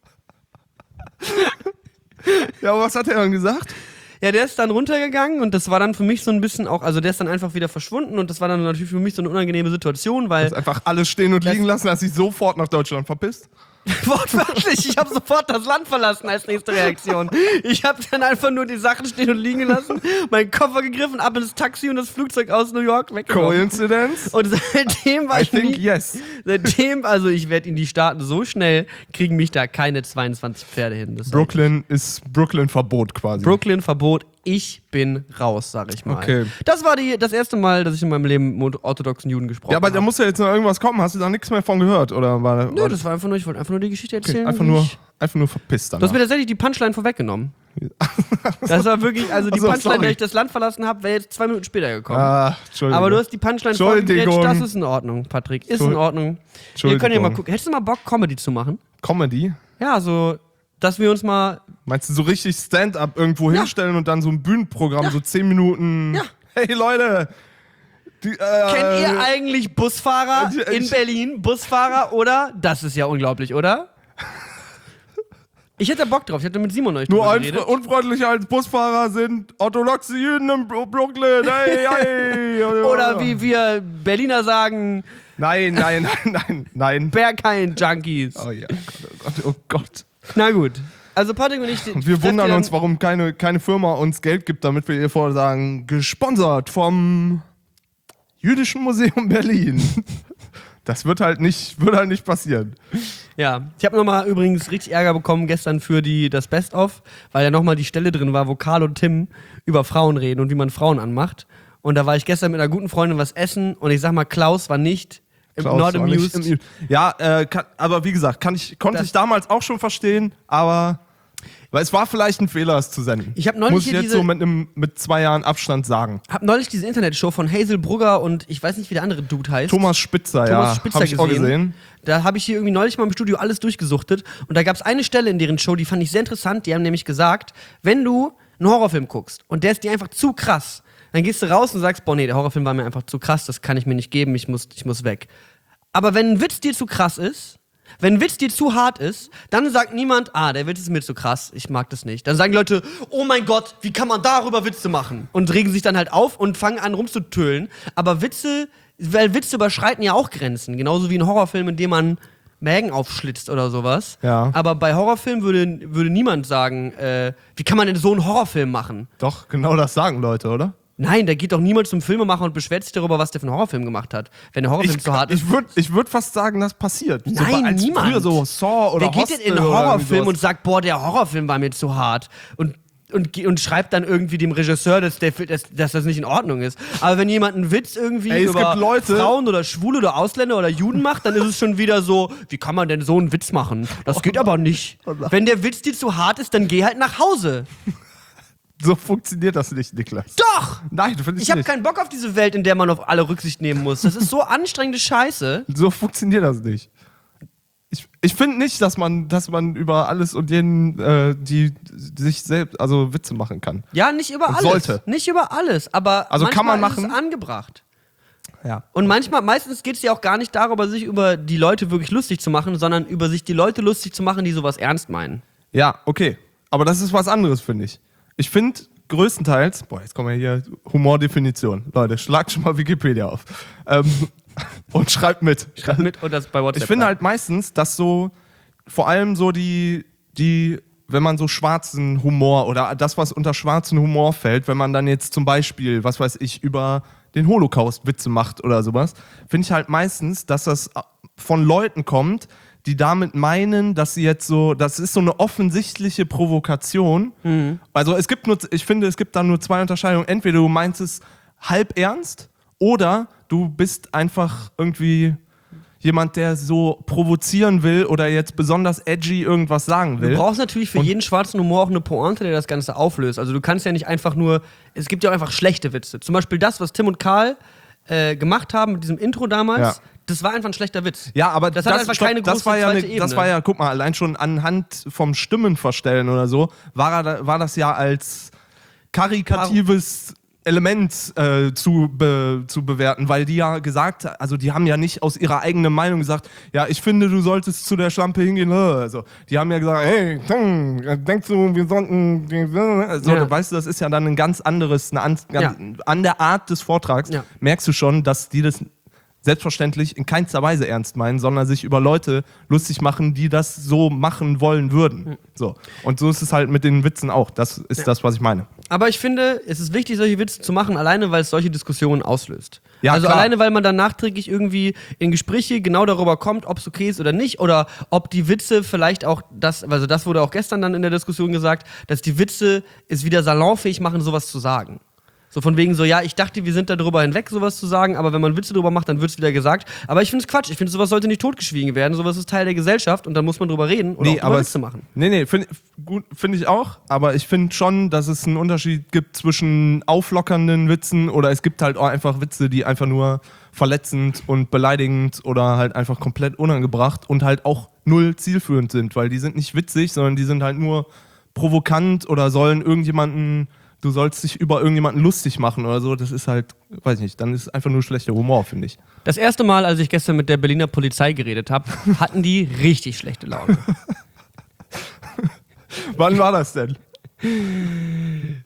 Sau. Ja, aber was hat er dann gesagt? Ja, der ist dann runtergegangen und das war dann für mich so ein bisschen auch, also der ist dann einfach wieder verschwunden und das war dann natürlich für mich so eine unangenehme Situation, weil Hast einfach alles stehen und liegen lassen, hast dich sofort nach Deutschland verpisst? wortwörtlich, ich habe sofort das Land verlassen als nächste Reaktion. Ich habe dann einfach nur die Sachen stehen und liegen lassen, meinen Koffer gegriffen, ab ins Taxi und das Flugzeug aus New York weggenommen. Coincidence? Und seitdem war I ich think nie, yes. seitdem, also ich werde in die Staaten so schnell, kriegen mich da keine zweiundzwanzig Pferde hin. Das Brooklyn ist Brooklyn-Verbot quasi. Brooklyn Verbot, ich bin raus, sag ich mal. Okay. Das war die, das erste Mal, dass ich in meinem Leben mit orthodoxen Juden gesprochen Ja, aber da habe. muss ja jetzt noch irgendwas kommen. Hast du da nichts mehr von gehört? Oder war, Nö, war das war einfach nur, ich wollte einfach nur die Geschichte okay, erzählen. einfach, wie nur, ich- einfach nur verpisst dann. Du hast mir tatsächlich die Punchline vorweggenommen. Das war wirklich, also die Ach so, Punchline, sorry. der ich das Land verlassen habe, wäre jetzt zwei Minuten später gekommen. Ah, Entschuldigung. Aber du hast die Punchline Entschuldigung. vorgegrätscht, das ist in Ordnung, Patrick. Ist in Entschuld- Ordnung. Wir Entschuldigung. können ja mal gucken. Hättest du mal Bock, Comedy zu machen? Comedy? Ja, so, dass wir uns mal. Meinst du so richtig Stand-up irgendwo Ja. hinstellen und dann so ein Bühnenprogramm, Ja. so zehn Minuten? Ja. Hey Leute! Die, äh, Kennt ihr eigentlich Busfahrer äh, in ich- Berlin? Busfahrer oder? Das ist ja unglaublich, oder? Ich hätte Bock drauf. Ich hätte mit Simon euch Nur drüber unfre geredet. unfreundlicher als Busfahrer sind orthodoxe Juden in Bro- Brooklyn. Hey, hey. Oder wie wir Berliner sagen, Nein, nein, nein, nein, nein. Berghain Junkies. Oh ja, oh Gott, oh Gott. Na gut. Also Patrick und ich... Und wir wundern uns, warum keine, keine Firma uns Geld gibt, damit wir ihr vorher sagen, gesponsert vom Jüdischen Museum Berlin. Das wird halt nicht, wird halt nicht passieren. Ja, ich habe nochmal übrigens richtig Ärger bekommen gestern für die, das Best-of, weil ja nochmal die Stelle drin war, wo Karl und Tim über Frauen reden und wie man Frauen anmacht. Und da war ich gestern mit einer guten Freundin was essen und ich sag mal, Klaus war nicht im Klaus not war amused. nicht im, ja, äh, kann, aber wie gesagt, kann ich, konnte Das- ich damals auch schon verstehen, aber weil es war vielleicht ein Fehler, es zu senden. Ich hab neulich Muss ich hier jetzt diese- so mit, einem, mit zwei Jahren Abstand sagen. Hab neulich diese Internetshow von Hazel Brugger und ich weiß nicht, wie der andere Dude heißt. Thomas Spitzer, Thomas ja, Spitzer habe ich auch gesehen. gesehen. Da habe ich hier irgendwie neulich mal im Studio alles durchgesuchtet und da gab es eine Stelle in deren Show, die fand ich sehr interessant. Die haben nämlich gesagt, wenn du einen Horrorfilm guckst und der ist dir einfach zu krass, dann gehst du raus und sagst, boah nee, der Horrorfilm war mir einfach zu krass, das kann ich mir nicht geben, ich muss, ich muss weg. Aber wenn ein Witz dir zu krass ist, wenn ein Witz dir zu hart ist, dann sagt niemand, ah, der Witz ist mir zu krass, ich mag das nicht. Dann sagen die Leute, oh mein Gott, wie kann man darüber Witze machen? Und regen sich dann halt auf und fangen an rumzutölen. Aber Witze, weil Witze überschreiten ja auch Grenzen. Genauso wie ein Horrorfilm, in dem man Mägen aufschlitzt oder sowas. Ja. Aber bei Horrorfilmen würde, würde niemand sagen, äh, wie kann man denn so einen Horrorfilm machen? Doch, genau das sagen Leute, oder? Nein, da geht doch niemand zum Filmemacher und beschwert sich darüber, was der für einen Horrorfilm gemacht hat. Wenn der Horrorfilm Ich, zu hart ist. ich würde ich würd fast sagen, das passiert. Nein, so, als niemand. Früher so Saw oder Wer geht Hostel denn in einen oder irgendwie Horrorfilm sowas. und sagt, boah, der Horrorfilm war mir zu hart und, und, und schreibt dann irgendwie dem Regisseur, dass, der, dass, dass das nicht in Ordnung ist. Aber wenn jemand einen Witz irgendwie Ey, es über gibt Leute- Frauen oder Schwule oder Ausländer oder Juden macht, dann ist es schon wieder so, wie kann man denn so einen Witz machen? Das geht aber nicht. nein. Wenn der Witz dir zu hart ist, dann geh halt nach Hause. So funktioniert das nicht, Niklas. Doch! Nein, finde ich, Ich habe nicht. keinen Bock auf diese Welt, in der man auf alle Rücksicht nehmen muss. Das ist so anstrengende Scheiße. So funktioniert das nicht. Ich, ich finde nicht, dass man, dass man über alles und jeden, äh, die sich selbst, also Witze machen kann. Ja, nicht über Und alles. sollte. Nicht über alles, aber Also kann man manchmal ist machen. es angebracht. Ja. Und manchmal, meistens geht es ja auch gar nicht darüber, sich über die Leute wirklich lustig zu machen, sondern über sich die Leute lustig zu machen, die sowas ernst meinen. Ja, okay. Aber das ist was anderes, finde ich. Ich finde größtenteils, boah, jetzt kommen wir hier, Humordefinition. Leute, schlagt schon mal Wikipedia auf. Ähm, und schreibt mit. Schreibt mit und das bei WhatsApp. Ich finde halt meistens, dass so, vor allem so die, die, wenn man so schwarzen Humor oder das, was unter schwarzen Humor fällt, wenn man dann jetzt zum Beispiel, was weiß ich, über den Holocaust Witze macht oder sowas, finde ich halt meistens, dass das von Leuten kommt, die damit meinen, dass sie jetzt so, das ist so eine offensichtliche Provokation. Mhm. Also es gibt nur, ich finde, es gibt da nur zwei Unterscheidungen. Entweder du meinst es halb ernst oder du bist einfach irgendwie jemand, der so provozieren will oder jetzt besonders edgy irgendwas sagen will. Du brauchst natürlich für Und- jeden schwarzen Humor auch eine Pointe, der das Ganze auflöst. Also du kannst ja nicht einfach nur, es gibt ja auch einfach schlechte Witze. Zum Beispiel das, was Tim und Karl äh, gemacht haben mit diesem Intro damals, Ja. das war einfach ein schlechter Witz. Ja, aber das, das, hat einfach stopp, keine große das war ja zweite eine, Ebene. das war ja, guck mal, allein schon anhand vom Stimmenverstellen oder so, war, er da, war das ja als karikatives Element äh, zu, be, zu bewerten, weil die ja gesagt, also die haben ja nicht aus ihrer eigenen Meinung gesagt, ja, ich finde, du solltest zu der Schlampe hingehen. äh, Also, die haben ja gesagt, hey, hm, denkst du, wir sollten, also, Ja. weißt du, das ist ja dann ein ganz anderes, eine an, Ja. an der Art des Vortrags Ja. merkst du schon, dass die das selbstverständlich in keinster Weise ernst meinen, sondern sich über Leute lustig machen, die das so machen wollen würden. So. Und so ist es halt mit den Witzen auch. Das ist Ja. das, was ich meine. Aber ich finde, es ist wichtig, solche Witze zu machen, alleine weil es solche Diskussionen auslöst. Ja, also klar. alleine, weil man dann nachträglich irgendwie in Gespräche genau darüber kommt, ob es okay ist oder nicht, oder ob die Witze vielleicht auch das, also das wurde auch gestern dann in der Diskussion gesagt, dass die Witze es wieder salonfähig machen, sowas zu sagen. So von wegen so, ja, ich dachte, wir sind da drüber hinweg, sowas zu sagen, aber wenn man Witze drüber macht, dann wird es wieder gesagt. Aber ich finde es Quatsch. Ich finde, sowas sollte nicht totgeschwiegen werden. Sowas ist Teil der Gesellschaft und dann muss man drüber reden oder auch drüber es- Witze machen. Nee, nee, finde find ich auch. Aber ich finde schon, dass es einen Unterschied gibt zwischen auflockernden Witzen oder es gibt halt auch einfach Witze, die einfach nur verletzend und beleidigend oder halt einfach komplett unangebracht und halt auch null zielführend sind, weil die sind nicht witzig, sondern die sind halt nur provokant oder sollen irgendjemanden, du sollst dich über irgendjemanden lustig machen oder so. Das ist halt, weiß ich nicht, dann ist es einfach nur schlechter Humor, finde ich. Das erste Mal, als ich gestern mit der Berliner Polizei geredet habe, hatten die richtig schlechte Laune. Wann war das denn?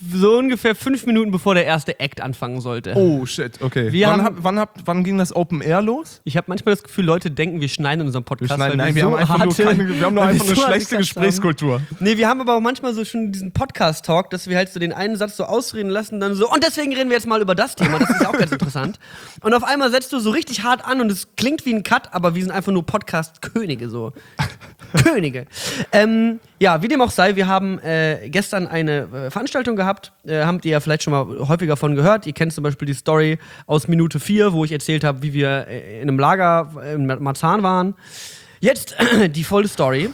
so ungefähr fünf Minuten bevor der erste Act anfangen sollte. Oh, shit, okay. Wir wann, haben- hab, wann, hab, wann ging das Open Air los? Ich habe manchmal das Gefühl, Leute denken, wir schneiden in unserem Podcast. Wir schneiden- weil nein, wir so haben einfach nur harte- keine- wir haben nur weil einfach eine so harte schlechte Cuts haben. Gesprächskultur. Nee, wir haben aber auch manchmal so schon diesen Podcast-Talk, dass wir halt so den einen Satz so ausreden lassen, dann so, und deswegen reden wir jetzt mal über das Thema, das ist ja auch ganz interessant. Und auf einmal setzt du so richtig hart an und es klingt wie ein Cut, aber wir sind einfach nur Podcast-Könige, so. Könige. Ähm, ja, wie dem auch sei, wir haben äh, gestern eine äh, Veranstaltung gehabt, äh, habt ihr ja vielleicht schon mal häufiger von gehört. Ihr kennt zum Beispiel die Story aus Minute vier, wo ich erzählt habe, wie wir äh, in einem Lager in Marzahn waren. Jetzt die volle Story.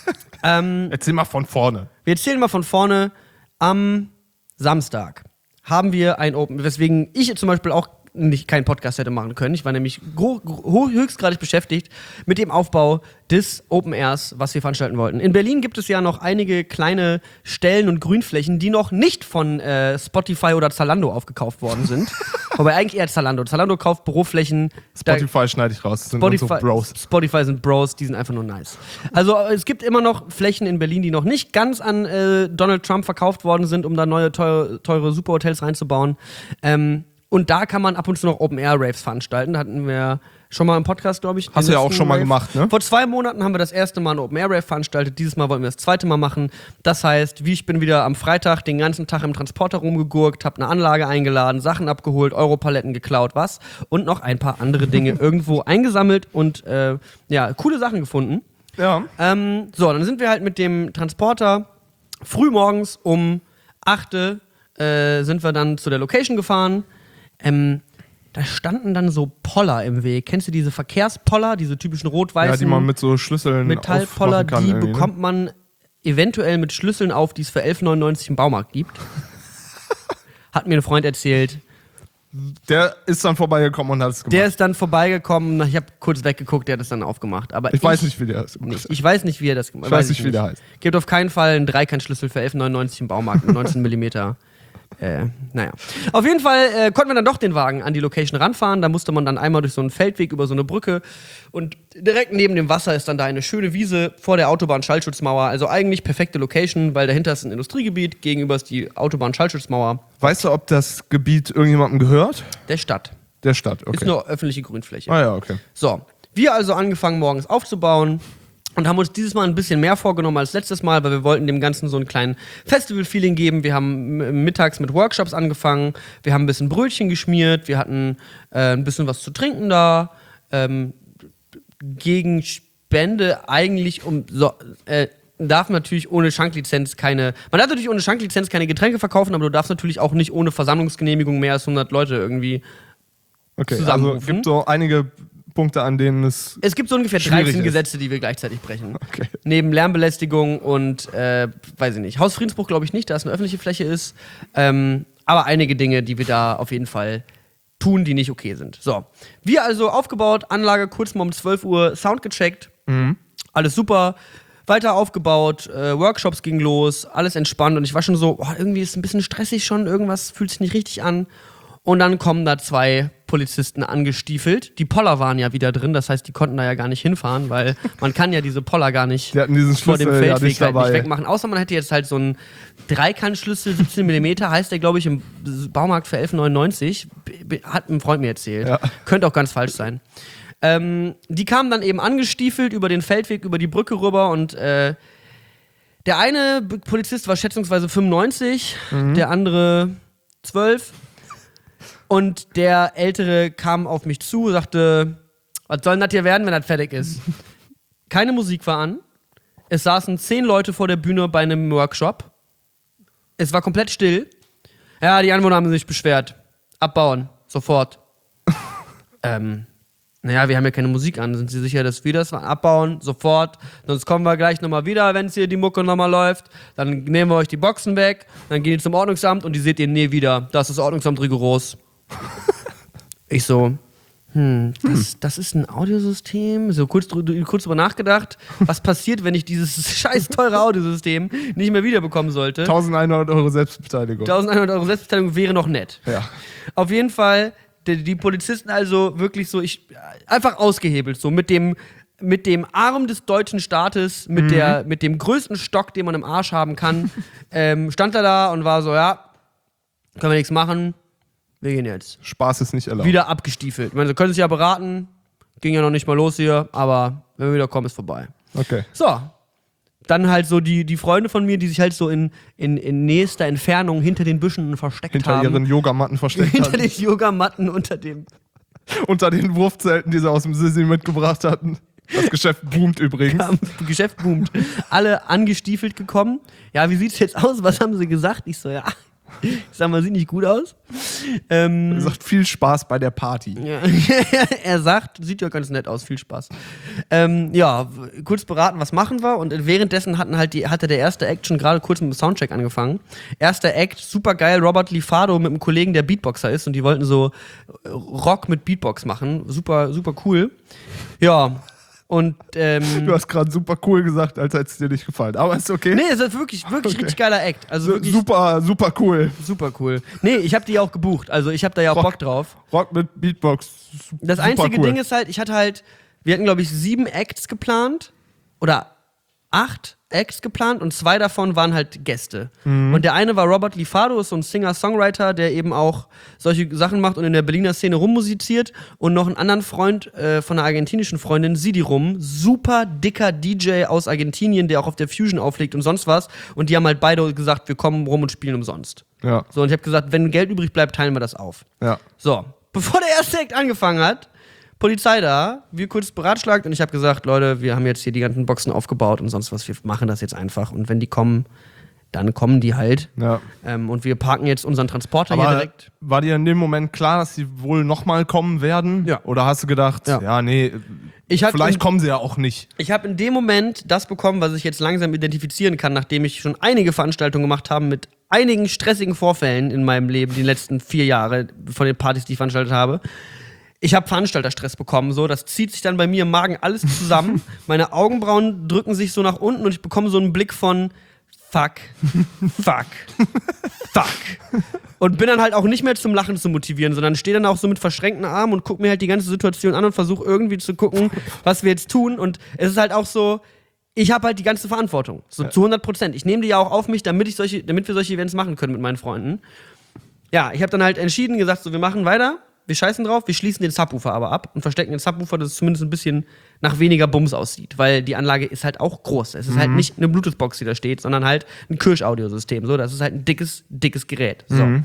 ähm, Erzähl mal von vorne. wir erzählen mal von vorne. Am Samstag haben wir ein Open, weswegen ich zum Beispiel auch nicht keinen Podcast hätte machen können. Ich war nämlich gro- gro- höchstgradig beschäftigt mit dem Aufbau des Open Airs, was wir veranstalten wollten. In Berlin gibt es ja noch einige kleine Stellen und Grünflächen, die noch nicht von äh, Spotify oder Zalando aufgekauft worden sind. Wobei eigentlich eher Zalando. Zalando kauft Büroflächen. da- Spotify schneide ich raus. Das sind Spotify, unsere Bros. Spotify sind Bros, die sind einfach nur nice. Also es gibt immer noch Flächen in Berlin, die noch nicht ganz an äh, Donald Trump verkauft worden sind, um da neue teure, teure Superhotels reinzubauen. Ähm, und da kann man ab und zu noch Open-Air-Raves veranstalten. Da hatten wir schon mal im Podcast, glaube ich. Hast den du ja auch letzten schon mal Rave. gemacht, ne? Vor zwei Monaten haben wir das erste Mal ein Open-Air-Rave veranstaltet. Dieses Mal wollen wir das zweite Mal machen. Das heißt, wie ich bin wieder am Freitag den ganzen Tag im Transporter rumgegurkt, habe eine Anlage eingeladen, Sachen abgeholt, Europaletten geklaut, was. Und noch ein paar andere Dinge irgendwo eingesammelt und äh, ja, coole Sachen gefunden. Ja. Ähm, so, dann sind wir halt mit dem Transporter frühmorgens um acht äh, sind wir dann zu der Location gefahren. Ähm, da standen dann so Poller im Weg. Kennst du diese Verkehrspoller, diese typischen rot-weißen Ja, die man mit so Schlüsseln Metallpoller, aufmachen kann die irgendwie, ne? bekommt man eventuell mit Schlüsseln auf, die es für elf neunundneunzig im Baumarkt gibt. Hat mir ein Freund erzählt. Der ist dann vorbeigekommen und hat es gemacht. Der ist dann vorbeigekommen. Ich habe kurz weggeguckt, der hat es dann aufgemacht. Aber ich weiß nicht, wie der ist. Nicht. Ich weiß nicht, wie er das gemacht Ich weiß nicht, wie der heißt. Gibt auf keinen Fall einen Dreikantschlüssel für elf neunundneunzig im Baumarkt mit neunzehn Millimeter. Äh, naja. Auf jeden Fall äh, konnten wir dann doch den Wagen an die Location ranfahren. Da musste man dann einmal durch so einen Feldweg über so eine Brücke. Und direkt neben dem Wasser ist dann da eine schöne Wiese vor der Autobahn-Schallschutzmauer. Also eigentlich perfekte Location, weil dahinter ist ein Industriegebiet, gegenüber ist die Autobahn-Schallschutzmauer Weißt du, ob das Gebiet irgendjemandem gehört? der Stadt. Der Stadt, okay. Ist nur öffentliche Grünfläche. Ah ja, okay. So, wir also angefangen morgens aufzubauen und haben uns dieses Mal ein bisschen mehr vorgenommen als letztes Mal, weil wir wollten dem Ganzen so einen kleinen Festival-Feeling geben. Wir haben m- mittags mit Workshops angefangen, wir haben ein bisschen Brötchen geschmiert, wir hatten äh, ein bisschen was zu trinken da, ähm, gegen Spende eigentlich um so, äh, darf natürlich ohne Schanklizenz keine, man darf natürlich ohne Schanklizenz keine Getränke verkaufen, aber du darfst natürlich auch nicht ohne Versammlungsgenehmigung mehr als hundert Leute irgendwie. Okay, also Zusammenrufen. gibt so einige Punkte, an denen es. Es gibt so ungefähr Schwierig dreizehn ist. Gesetze, die wir gleichzeitig brechen. Okay. Neben Lärmbelästigung und, äh, weiß ich nicht, Hausfriedensbruch glaube ich nicht, da es eine öffentliche Fläche ist. Ähm, aber einige Dinge, die wir da auf jeden Fall tun, die nicht okay sind. So, wir also aufgebaut, Anlage kurz mal um zwölf Uhr, Sound gecheckt, alles super. Weiter aufgebaut, äh, Workshops ging los, alles entspannt und ich war schon so, oh, irgendwie ist es ein bisschen stressig schon, irgendwas fühlt sich nicht richtig an. Und dann kommen da zwei Polizisten angestiefelt. Die Poller waren ja wieder drin, das heißt, die konnten da ja gar nicht hinfahren, weil man kann ja diese Poller gar nicht Die hatten diesen vor dem Schlüssel ja Feldweg nicht halt nicht dabei. wegmachen. Außer man hätte jetzt halt so einen Dreikantschlüssel, siebzehn Millimeter, heißt der, glaube ich, im Baumarkt für elf neunundneunzig. B- b- Hat ein Freund mir erzählt. Ja. Könnte auch ganz falsch sein. Ähm, die kamen dann eben angestiefelt über den Feldweg, über die Brücke rüber und äh, der eine B- Polizist war schätzungsweise fünfundneunzig, Mhm. der andere zwölf. Und der Ältere kam auf mich zu, sagte, was soll denn das hier werden, wenn das fertig ist? Keine Musik war an. Es saßen zehn Leute vor der Bühne bei einem Workshop. Es war komplett still. Ja, die Anwohner haben sich beschwert. Abbauen, sofort. ähm, naja, wir haben ja keine Musik an. Sind Sie sicher, dass wir das abbauen? Sofort. Sonst kommen wir gleich nochmal wieder, wenn es hier die Mucke nochmal läuft. Dann nehmen wir euch die Boxen weg. Dann gehen die zum Ordnungsamt und die seht ihr nie wieder. Das ist das Ordnungsamt rigoros. Ich so, hm, das, das ist ein Audiosystem. So kurz, drü- kurz drüber nachgedacht. Was passiert, wenn ich dieses scheiß teure Audiosystem nicht mehr wiederbekommen sollte? eintausendeinhundert Euro Selbstbeteiligung. eintausendeinhundert Euro Selbstbeteiligung wäre noch nett. Ja. Auf jeden Fall, die, die Polizisten also wirklich so, ich einfach ausgehebelt, so mit dem, mit dem Arm des deutschen Staates, mit, der, mit dem größten Stock, den man im Arsch haben kann, ähm, stand er da und war so, ja, können wir nichts machen, wir gehen jetzt. Spaß ist nicht erlaubt. Wieder abgestiefelt. Ich meine, sie können sich ja beraten, ging ja noch nicht mal los hier, aber wenn wir wieder kommen, ist vorbei. Okay. So. Dann halt so die, die Freunde von mir, die sich halt so in, in, in nächster Entfernung hinter den Büschen versteckt Hinter haben. ihren Yogamatten versteckt Hinter haben. den Yogamatten unter dem. Unter den Wurfzelten, die sie aus dem Sissi mitgebracht hatten. Das Geschäft boomt übrigens. Kam, Geschäft boomt. Alle angestiefelt gekommen. Ja, wie sieht's jetzt aus? Was haben sie gesagt? Ich so, ja. Ich sag mal, sieht nicht gut aus. Ähm, Er sagt, viel Spaß bei der Party. Ja. Er sagt, sieht ja ganz nett aus, viel Spaß. Ähm, ja, kurz beraten, was machen wir? Und währenddessen hatten halt die, hatte der erste Act schon gerade kurz mit dem Soundcheck angefangen. Erster Act, super geil, Robert Lifado mit einem Kollegen, der Beatboxer ist, und die wollten so Rock mit Beatbox machen. Super, super cool. Ja. Und, ähm, Du hast gerade super cool gesagt, als hätte es dir nicht gefallen. Aber ist okay. nee, es ist wirklich, wirklich Okay. richtig geiler Act. Also wirklich Super, super cool. super cool. Nee, ich habe die auch gebucht. Also ich habe da ja auch Rock. Bock drauf. Rock mit Beatbox. su- Das super einzige cool. Ding ist halt, ich hatte halt, wir hatten glaube ich sieben Acts geplant oder acht Acts geplant und zwei davon waren halt Gäste. Mhm. Und der eine war Robert Lifado, ist so ein Singer-Songwriter, der eben auch solche Sachen macht und in der Berliner Szene rummusiziert. Und noch einen anderen Freund äh, von einer argentinischen Freundin, Sidi Rum, super dicker D J aus Argentinien, der auch auf der Fusion auflegt und sonst was. Und die haben halt beide gesagt, wir kommen rum und spielen umsonst. Ja, So, und ich habe gesagt, wenn Geld übrig bleibt, teilen wir das auf. ja. So, bevor der erste Act angefangen hat, Polizei da, wir kurz beratschlagt und ich habe gesagt, Leute, wir haben jetzt hier die ganzen Boxen aufgebaut und sonst was, wir machen das jetzt einfach. Und wenn die kommen, dann kommen die halt. ja. Ähm, und wir parken jetzt unseren Transporter hier Aber direkt. war dir in dem Moment klar, dass sie wohl nochmal kommen werden? Ja. Oder hast du gedacht, Ja. ja, nee, Ich hab vielleicht in- kommen sie ja auch nicht. Ich habe in dem Moment das bekommen, was ich jetzt langsam identifizieren kann, nachdem ich schon einige Veranstaltungen gemacht habe mit einigen stressigen Vorfällen in meinem Leben, die letzten vier Jahre von den Partys, die ich veranstaltet habe. Ich habe Veranstalterstress bekommen, so, das zieht sich dann bei mir im Magen alles zusammen. Meine Augenbrauen drücken sich so nach unten und ich bekomme so einen Blick von Fuck, fuck, fuck. Und bin dann halt auch nicht mehr zum Lachen zu motivieren, sondern stehe dann auch so mit verschränkten Armen und gucke mir halt die ganze Situation an und versuche irgendwie zu gucken, was wir jetzt tun. Und es ist halt auch so, ich habe halt die ganze Verantwortung, so zu hundert Prozent. Ich nehme die ja auch auf mich, damit, ich solche, damit wir solche Events machen können mit meinen Freunden. Ja, ich habe dann halt entschieden, gesagt, so, wir machen weiter. Wir scheißen drauf, wir schließen den Subwoofer aber ab und verstecken den Subwoofer, dass es zumindest ein bisschen nach weniger Bums aussieht, weil die Anlage ist halt auch groß. Es ist Mhm. halt nicht eine Bluetooth-Box, die da steht, sondern halt ein Kirsch-Audiosystem. So, das ist halt ein dickes, dickes Gerät. So. Mhm.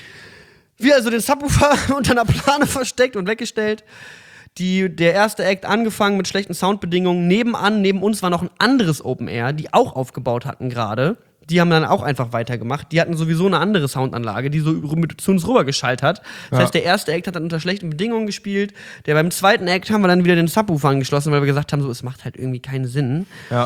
Wir also den Subwoofer unter einer Plane versteckt und weggestellt. Die, der erste Act angefangen mit schlechten Soundbedingungen. Nebenan, neben uns war noch ein anderes Open Air, die auch aufgebaut hatten gerade. Die haben dann auch einfach weitergemacht. Die hatten sowieso eine andere Soundanlage, die so mit, zu uns rübergeschallt hat. Das Ja. heißt, der erste Act hat dann unter schlechten Bedingungen gespielt. Der beim zweiten Act haben wir dann wieder den Subwoofer angeschlossen, weil wir gesagt haben, so, es macht halt irgendwie keinen Sinn. Ja.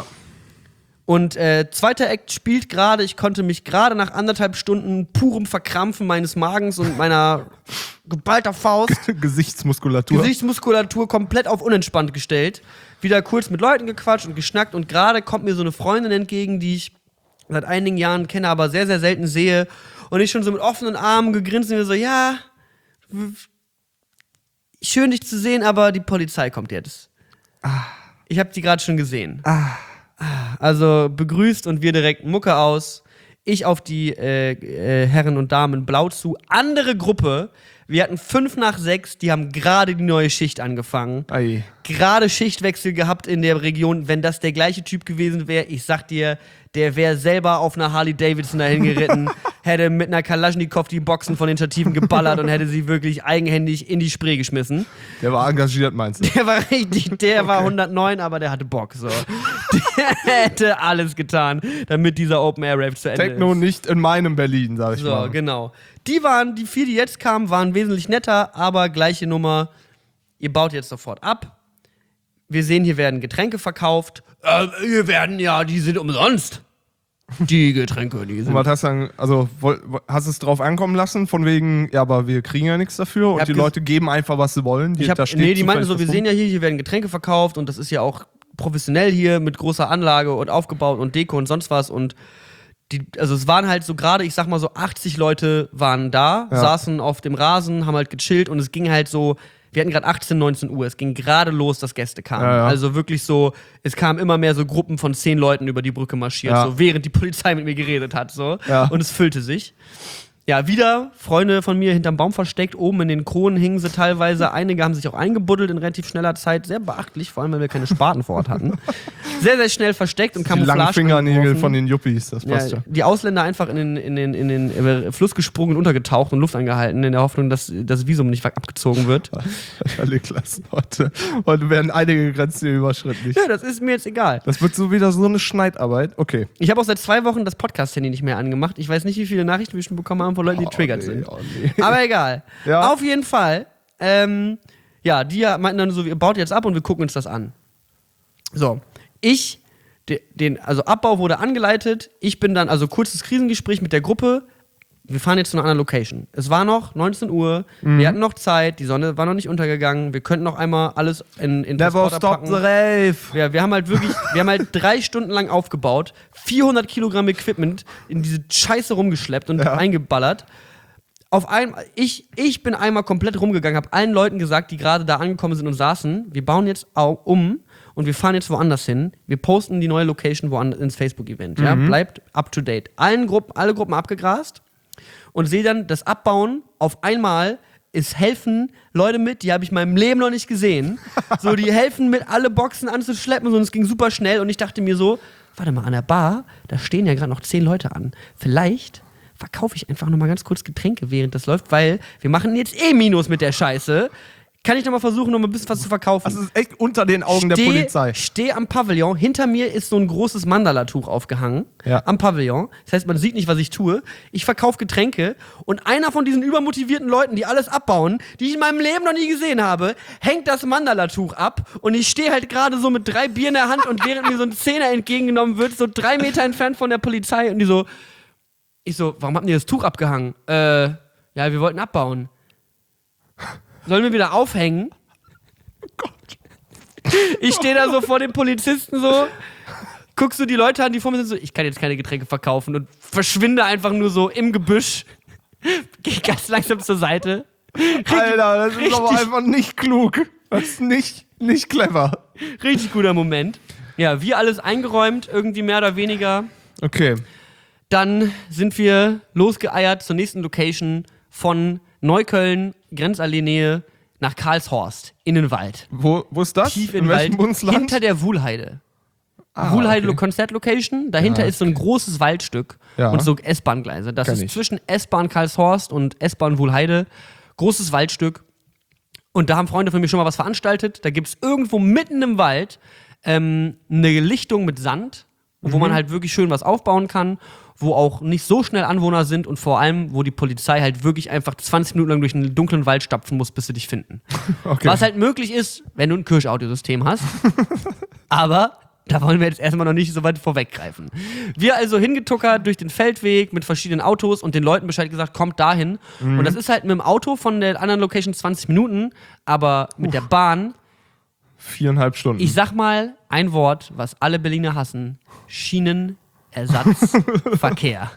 Und äh, zweiter Act spielt gerade. Ich konnte mich gerade nach anderthalb Stunden purem Verkrampfen meines Magens und meiner geballter Faust, Gesichtsmuskulatur. Gesichtsmuskulatur komplett auf unentspannt gestellt. Wieder kurz mit Leuten gequatscht und geschnackt. Und gerade kommt mir so eine Freundin entgegen, die ich seit einigen Jahren kenne, aber sehr, sehr selten sehe. Und ich schon so mit offenen Armen gegrinst und mir so, ja, w- schön dich zu sehen, aber die Polizei kommt jetzt. Ich habe die gerade schon gesehen. Also begrüßt und wir direkt Mucke aus. Ich auf die äh, äh, Herren und Damen blau zu. Andere Gruppe. Wir hatten fünf nach sechs, die haben gerade die neue Schicht angefangen. Ei. Gerade Schichtwechsel gehabt in der Region. Wenn das der gleiche Typ gewesen wäre, ich sag dir, der wäre selber auf einer Harley Davidson dahin geritten, hätte mit einer Kalaschnikow die Boxen von den Stativen geballert und hätte sie wirklich eigenhändig in die Spree geschmissen. Der war engagiert, meinst du? Der war richtig, der war hundertneun, aber der hatte Bock, so. Der hätte alles getan, damit dieser Open-Air-Rave zu Ende Techno ist. nicht in meinem Berlin, sag ich So, mal. genau. Die waren, die vier, die jetzt kamen, waren wesentlich netter, aber gleiche Nummer. Ihr baut jetzt sofort ab. Wir sehen, hier werden Getränke verkauft. Äh, hier werden, ja, die sind umsonst. Die Getränke, die Und sind. was hast du dann, also woll- hast du es drauf ankommen lassen, von wegen, ja, aber wir kriegen ja nichts dafür und hab die ges- Leute geben einfach, was sie wollen. Die, Ich hab, da steht nee, die meinten zufällig so, wir was sehen rum. ja hier, hier werden Getränke verkauft und das ist ja auch professionell hier mit großer Anlage und aufgebaut und Deko und sonst was und die, also es waren halt so gerade, ich sag mal so achtzig Leute waren da, Ja. saßen auf dem Rasen, haben halt gechillt und es ging halt so, wir hatten gerade achtzehn, neunzehn Uhr, es ging gerade los, dass Gäste kamen. Ja, ja. Also wirklich so, es kamen immer mehr so Gruppen von zehn Leuten über die Brücke marschiert, Ja. so während die Polizei mit mir geredet hat, so. Ja. Und es füllte sich. Ja, wieder Freunde von mir hinterm Baum versteckt, oben in den Kronen hingen sie teilweise. Einige haben sich auch eingebuddelt in relativ schneller Zeit. Sehr beachtlich, vor allem, weil wir keine Spaten vor Ort hatten. Sehr, sehr schnell versteckt und Die Camouflage langen Fingernägel angeworfen. von den Yuppies, das passt ja. Ja, die Ausländer einfach in den, in den, in den äh, Fluss gesprungen und untergetaucht und Luft angehalten, in der Hoffnung, dass das Visum nicht abgezogen wird. Völlig lassen heute. Heute werden einige Grenzen überschritten. Ja, das ist mir jetzt egal. Das wird so wieder so eine Schneidarbeit. Okay. Ich habe auch seit zwei Wochen das Podcast-Handy nicht mehr angemacht. Ich weiß nicht, wie viele Nachrichten wir schon bekommen haben von Leuten, die Oh, triggert nee, sind. oh, nee. Aber egal. Ja. Auf jeden Fall. Ähm, ja, die meinten dann so, ihr baut jetzt ab und wir gucken uns das an. So, ich, de, den, also Abbau wurde angeleitet. Ich bin dann, also kurzes Krisengespräch mit der Gruppe. Wir fahren jetzt zu einer anderen Location. Es war noch neunzehn Uhr, Mhm. wir hatten noch Zeit, die Sonne war noch nicht untergegangen. Wir könnten noch einmal alles in, in Never Transporter stop packen. the rave. Ja, wir haben halt wirklich, wir haben halt drei Stunden lang aufgebaut, vierhundert Kilogramm Equipment in diese Scheiße rumgeschleppt und Ja. eingeballert. Auf einmal, ich, ich bin einmal komplett rumgegangen, habe allen Leuten gesagt, die gerade da angekommen sind und saßen, wir bauen jetzt au- um und wir fahren jetzt woanders hin. Wir posten die neue Location woanders ins Facebook-Event. Ja? Bleibt up to date. Allen Gruppen, alle Gruppen abgegrast und sehe dann das Abbauen auf einmal. Es helfen Leute mit, die habe ich in meinem Leben noch nicht gesehen. So, die helfen mit, alle Boxen anzuschleppen und es ging super schnell und ich dachte mir so, warte mal, an der Bar, da stehen ja gerade noch zehn Leute an. Vielleicht verkaufe ich einfach noch mal ganz kurz Getränke, während das läuft, weil wir machen jetzt eh Minus mit der Scheiße. Kann ich noch mal versuchen, noch mal ein bisschen was zu verkaufen? Das ist echt unter den Augen der Steh- Polizei. Stehe am Pavillon. Hinter mir ist so ein großes Mandala-Tuch aufgehangen. Ja. Am Pavillon. Das heißt, man sieht nicht, was ich tue. Ich verkaufe Getränke. Und einer von diesen übermotivierten Leuten, die alles abbauen, die ich in meinem Leben noch nie gesehen habe, hängt das Mandala-Tuch ab. Und ich stehe halt gerade so mit drei Bier in der Hand und während mir so ein Zehner entgegengenommen wird, so drei Meter entfernt von der Polizei. Und die so, ich so, warum habt ihr das Tuch abgehangen? Äh, ja, wir wollten abbauen. Sollen wir wieder aufhängen? Ich stehe da so vor den Polizisten so, guckst du die Leute an, die vor mir sind so, ich kann jetzt keine Getränke verkaufen und verschwinde einfach nur so im Gebüsch. Geh ganz langsam zur Seite. Alter, das ist richtig- aber einfach nicht klug. Das ist nicht, nicht clever. Richtig guter Moment. Ja, wir alles eingeräumt, irgendwie mehr oder weniger. Okay. Dann sind wir losgeeiert zur nächsten Location von Neukölln, Grenzallee-Nähe, nach Karlshorst, in den Wald. Wo, wo ist das? Tief in in den welchem Wald, Bundesland? hinter der Wuhlheide. Ah, Wuhlheide okay. Konzertlocation, dahinter Ja, ist so ein großes Waldstück Ja. und so S-Bahn-Gleise. Das Kenn ist ich. zwischen S-Bahn Karlshorst und S-Bahn Wuhlheide. Großes Waldstück. Und da haben Freunde von mir schon mal was veranstaltet. Da gibt es irgendwo mitten im Wald ähm, eine Lichtung mit Sand, wo Mhm. man halt wirklich schön was aufbauen kann, wo auch nicht so schnell Anwohner sind und vor allem, wo die Polizei halt wirklich einfach zwanzig Minuten lang durch einen dunklen Wald stapfen muss, bis sie dich finden. Okay. Was halt möglich ist, wenn du ein Kirsch-Audiosystem hast. Aber da wollen wir jetzt erstmal noch nicht so weit vorweggreifen. Wir also hingetuckert durch den Feldweg mit verschiedenen Autos und den Leuten Bescheid gesagt, kommt dahin. Und das ist halt mit dem Auto von der anderen Location zwanzig Minuten, aber mit der Bahn, Viereinhalb Stunden. ich sag mal ein Wort, was alle Berliner hassen: Schienenersatzverkehr.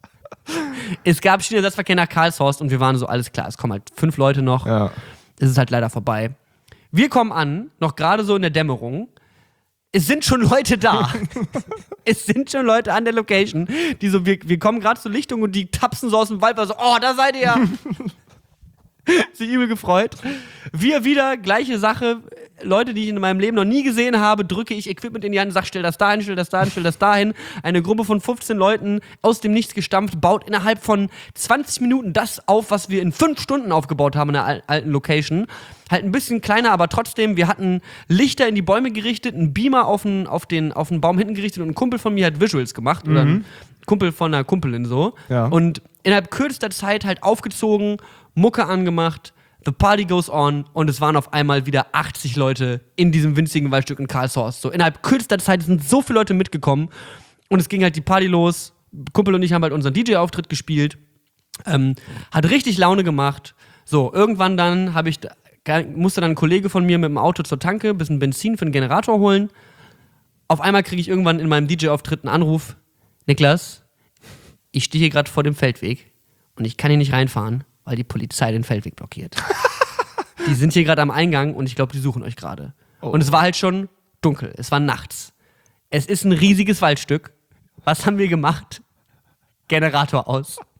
Es gab Schienenersatzverkehr nach Karlshorst und wir waren so, alles klar, es kommen halt fünf Leute noch. ja. Es ist halt leider vorbei. Wir kommen an, noch gerade so in der Dämmerung. Es sind schon Leute da. Es sind schon Leute an der Location, die so, wir, wir kommen gerade zur Lichtung und die tapsen so aus dem Wald, weil so, oh, da seid ihr ja. Sich übel gefreut. Wir wieder, gleiche Sache. Leute, die ich in meinem Leben noch nie gesehen habe, drücke ich Equipment in die Hand und sage, stell das dahin, stell das dahin, stell das dahin. Eine Gruppe von fünfzehn Leuten aus dem Nichts gestampft, baut innerhalb von zwanzig Minuten das auf, was wir in fünf Stunden aufgebaut haben in der al- alten Location. Halt ein bisschen kleiner, aber trotzdem, wir hatten Lichter in die Bäume gerichtet, einen Beamer auf den, auf den, auf den Baum hinten gerichtet und ein Kumpel von mir hat Visuals gemacht. Oder ein Kumpel von einer Kumpelin so. Ja. Und innerhalb kürzester Zeit halt aufgezogen, Mucke angemacht, the party goes on und es waren auf einmal wieder achtzig Leute in diesem winzigen Waldstück in Karlshorst. So innerhalb kürzester Zeit sind so viele Leute mitgekommen und es ging halt die Party los. Kumpel und ich haben halt unseren D J-Auftritt gespielt. Ähm, hat richtig Laune gemacht. So, irgendwann dann habe ich, musste dann ein Kollege von mir mit dem Auto zur Tanke, ein bisschen Benzin für den Generator holen. Auf einmal kriege ich irgendwann in meinem D J-Auftritt einen Anruf: Niklas, ich stehe hier gerade vor dem Feldweg und ich kann hier nicht reinfahren, weil die Polizei den Feldweg blockiert. Die sind hier gerade am Eingang und ich glaube, die suchen euch gerade. Oh. Und es war halt schon dunkel, es war nachts. Es ist ein riesiges Waldstück. Was haben wir gemacht? Generator aus.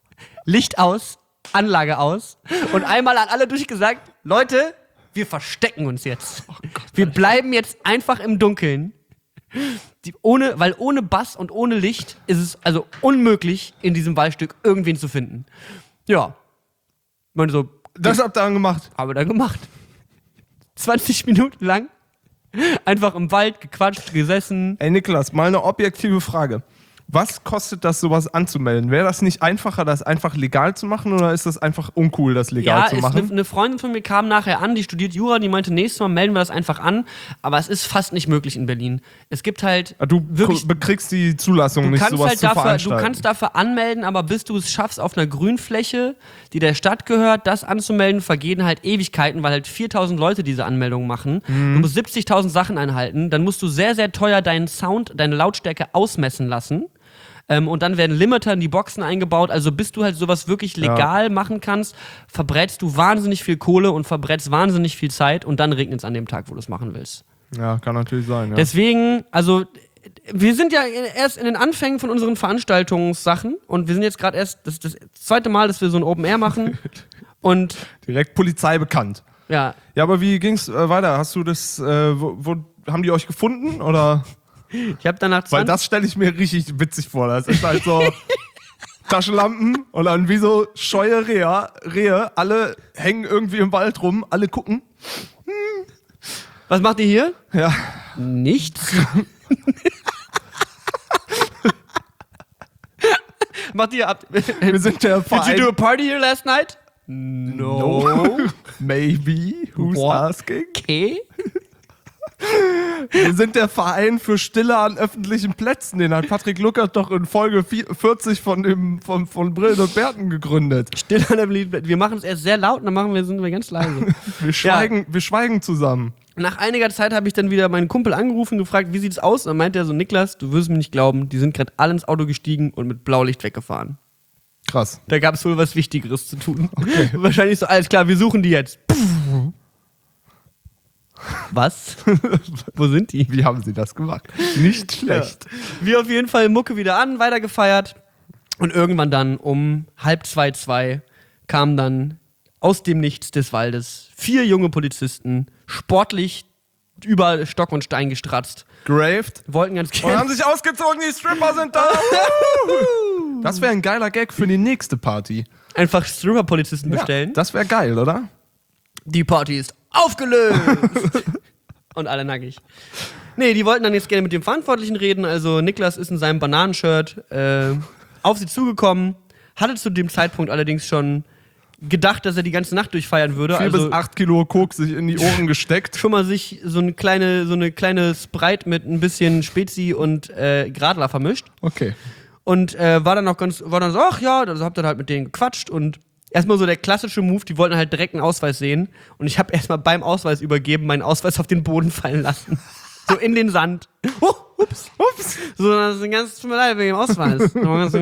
Licht aus, Anlage aus und einmal an alle durchgesagt, Leute, wir verstecken uns jetzt. Oh Gott, wir bleiben jetzt einfach im Dunkeln. Die, ohne, weil ohne Bass und ohne Licht ist es also unmöglich, in diesem Waldstück irgendwen zu finden. Ja. Ich meine so, das habt ihr dann gemacht? Haben wir dann gemacht. zwanzig Minuten lang einfach im Wald gequatscht, gesessen. Ey Niklas, mal eine objektive Frage. Was kostet das, sowas anzumelden? Wäre das nicht einfacher, das einfach legal zu machen oder ist das einfach uncool, das legal ja, zu machen? Ja, eine Freundin von mir kam nachher an, die studiert Jura, die meinte, nächstes Mal melden wir das einfach an, aber es ist fast nicht möglich in Berlin. Es gibt halt Du wirklich, bekriegst die Zulassung du nicht, kannst sowas halt zu dafür, veranstalten. Du kannst dafür anmelden, aber bis du es schaffst, auf einer Grünfläche, die der Stadt gehört, das anzumelden, vergehen halt Ewigkeiten, weil halt viertausend Leute diese Anmeldung machen. Mhm. Du musst siebzigtausend Sachen einhalten, dann musst du sehr, sehr teuer deinen Sound, deine Lautstärke ausmessen lassen. Ähm, und dann werden Limiter in die Boxen eingebaut. Also bis du halt sowas wirklich legal ja. machen kannst, verbrätst du wahnsinnig viel Kohle und verbrätst wahnsinnig viel Zeit und dann regnet es an dem Tag, wo du es machen willst. Ja, kann natürlich sein. Ja. Deswegen, also wir sind ja erst in den Anfängen von unseren Veranstaltungssachen und wir sind jetzt gerade erst das, das zweite Mal, dass wir so ein Open Air machen und direkt Polizei bekannt. Ja. Ja, aber wie ging's äh, weiter? Hast du das, äh, wo, wo haben die euch gefunden oder? Ich habe danach Weil das stelle ich mir richtig witzig vor. Das ist halt so Taschenlampen und dann wie so scheue Rehe, Rehe. Alle hängen irgendwie im Wald rum, alle gucken. Hm. Was macht ihr hier? Ja. Nichts. Macht ihr ab? Wir sind der Verein. Did you do a party here last night? No. no. Maybe. Who's What? asking? Okay. Wir sind der Verein für Stille an öffentlichen Plätzen. Den hat Patrick Luckert doch in Folge vierzig von, dem, von, von Brillen und Bärten gegründet. Stille an öffentlichen Plätzen. Wir machen es erst sehr laut und dann machen wir, sind wir ganz leise. wir, schweigen, ja. wir schweigen zusammen. Nach einiger Zeit habe ich dann wieder meinen Kumpel angerufen und gefragt, wie sieht's aus? Und dann meinte er so, Niklas, du wirst mir nicht glauben, die sind gerade alle ins Auto gestiegen und mit Blaulicht weggefahren. Krass. Da gab es wohl was Wichtigeres zu tun. Okay. Wahrscheinlich so, alles klar, wir suchen die jetzt. Was? Wo sind die? Wie haben sie das gemacht? Nicht schlecht. Ja. Wir auf jeden Fall Mucke wieder an, weiter gefeiert. Und irgendwann dann um halb zwei, zwei kamen dann aus dem Nichts des Waldes vier junge Polizisten, sportlich über Stock und Stein gestratzt. Graved. Wollten ganz gerne. Und haben sich ausgezogen, die Stripper sind da. Das wäre ein geiler Gag für die nächste Party. Einfach Stripper-Polizisten bestellen. Ja, das wäre geil, oder? Die Party ist aufgelöst. Und alle nackig. Nee, die wollten dann jetzt gerne mit dem Verantwortlichen reden. Also Niklas ist in seinem Bananenshirt äh, auf sie zugekommen. Hatte zu dem Zeitpunkt allerdings schon gedacht, dass er die ganze Nacht durchfeiern würde. Vier also bis acht Kilo Koks sich in die Ohren gesteckt. Schon mal sich so eine kleine, so eine kleine Sprite mit ein bisschen Spezi und äh, Gradler vermischt. Okay. Und äh, war dann auch ganz, war dann so, ach ja, also hab dann halt mit denen gequatscht und erstmal so der klassische Move, die wollten halt direkt einen Ausweis sehen und ich habe erstmal beim Ausweis übergeben meinen Ausweis auf den Boden fallen lassen. So in den Sand. Oh, ups, ups. So, das ist ein ganz, tut mir leid wegen dem Ausweis.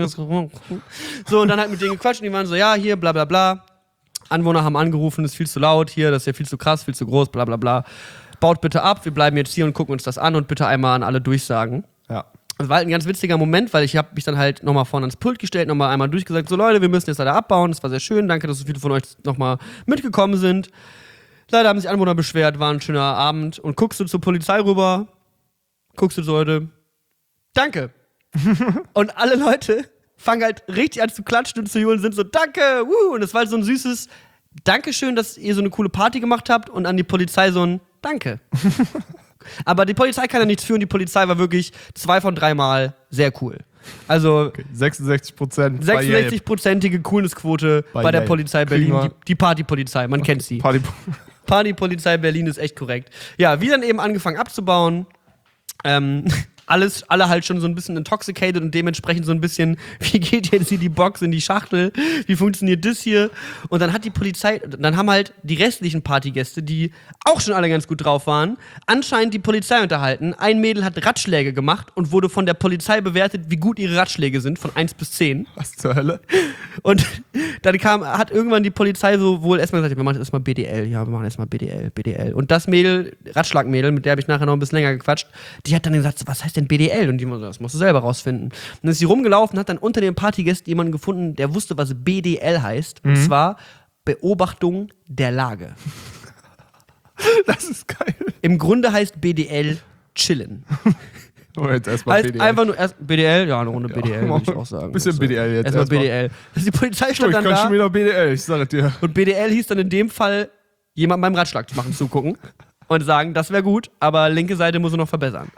So, und dann halt mit denen gequatscht und die waren so, ja, hier, bla bla bla. Anwohner haben angerufen, ist viel zu laut, hier, das ist ja viel zu krass, viel zu groß, bla bla bla. Baut bitte ab, wir bleiben jetzt hier und gucken uns das an und bitte einmal an alle durchsagen. Ja. Das war halt ein ganz witziger Moment, weil ich habe mich dann halt nochmal vorne ans Pult gestellt, nochmal einmal durchgesagt, so Leute, wir müssen jetzt leider abbauen, das war sehr schön, danke, dass so viele von euch nochmal mitgekommen sind. Leider haben sich Anwohner beschwert, war ein schöner Abend und guckst du zur Polizei rüber, guckst du so Leute, danke. Und alle Leute fangen halt richtig an zu klatschen und zu johlen, sind so, danke, wuh, und es war halt so ein süßes Dankeschön, dass ihr so eine coole Party gemacht habt und an die Polizei so ein Danke. Aber die Polizei kann ja nichts für und die Polizei war wirklich zwei von drei Mal sehr cool. Also okay, sechsundsechzig Prozent sechsundsechzig-prozentige Coolnessquote bei, bei der Polizei Berlin. Die, die Partypolizei, man kennt sie. Party Partypolizei Berlin ist echt korrekt. Ja, wir dann eben angefangen abzubauen. Ähm, alles, alle halt schon so ein bisschen intoxicated und dementsprechend so ein bisschen, wie geht jetzt hier die Box in die Schachtel? Wie funktioniert das hier? Und dann hat die Polizei, dann haben halt die restlichen Partygäste, die auch schon alle ganz gut drauf waren, anscheinend die Polizei unterhalten. Ein Mädel hat Ratschläge gemacht und wurde von der Polizei bewertet, wie gut ihre Ratschläge sind, von eins bis zehn. Was zur Hölle? Und dann kam, hat irgendwann die Polizei so wohl erstmal gesagt, wir machen erstmal B D L, ja, wir machen erstmal B D L, B D L. Und das Mädel, Ratschlagmädel, mit der habe ich nachher noch ein bisschen länger gequatscht, die hat dann gesagt, so, was heißt denn B D L? Und die so, das musst du selber rausfinden. Und dann ist sie rumgelaufen, hat dann unter den Partygästen jemanden gefunden, der wusste, was B D L heißt. Mhm. Und zwar Beobachtung der Lage. Das ist geil. Im Grunde heißt B D L chillen. Oh, jetzt erstmal heißt B D L. einfach nur erst B D L, ja, eine Runde B D L, ja, würde ich auch sagen. Bisschen also, B D L jetzt. Erstmal erst B D L. Das ist die Polizei stand ich dann kann da. schon wieder B D L, ich sage dir. Und B D L hieß dann in dem Fall, jemand beim Radschlag machen zugucken und sagen, das wäre gut, aber linke Seite muss er noch verbessern.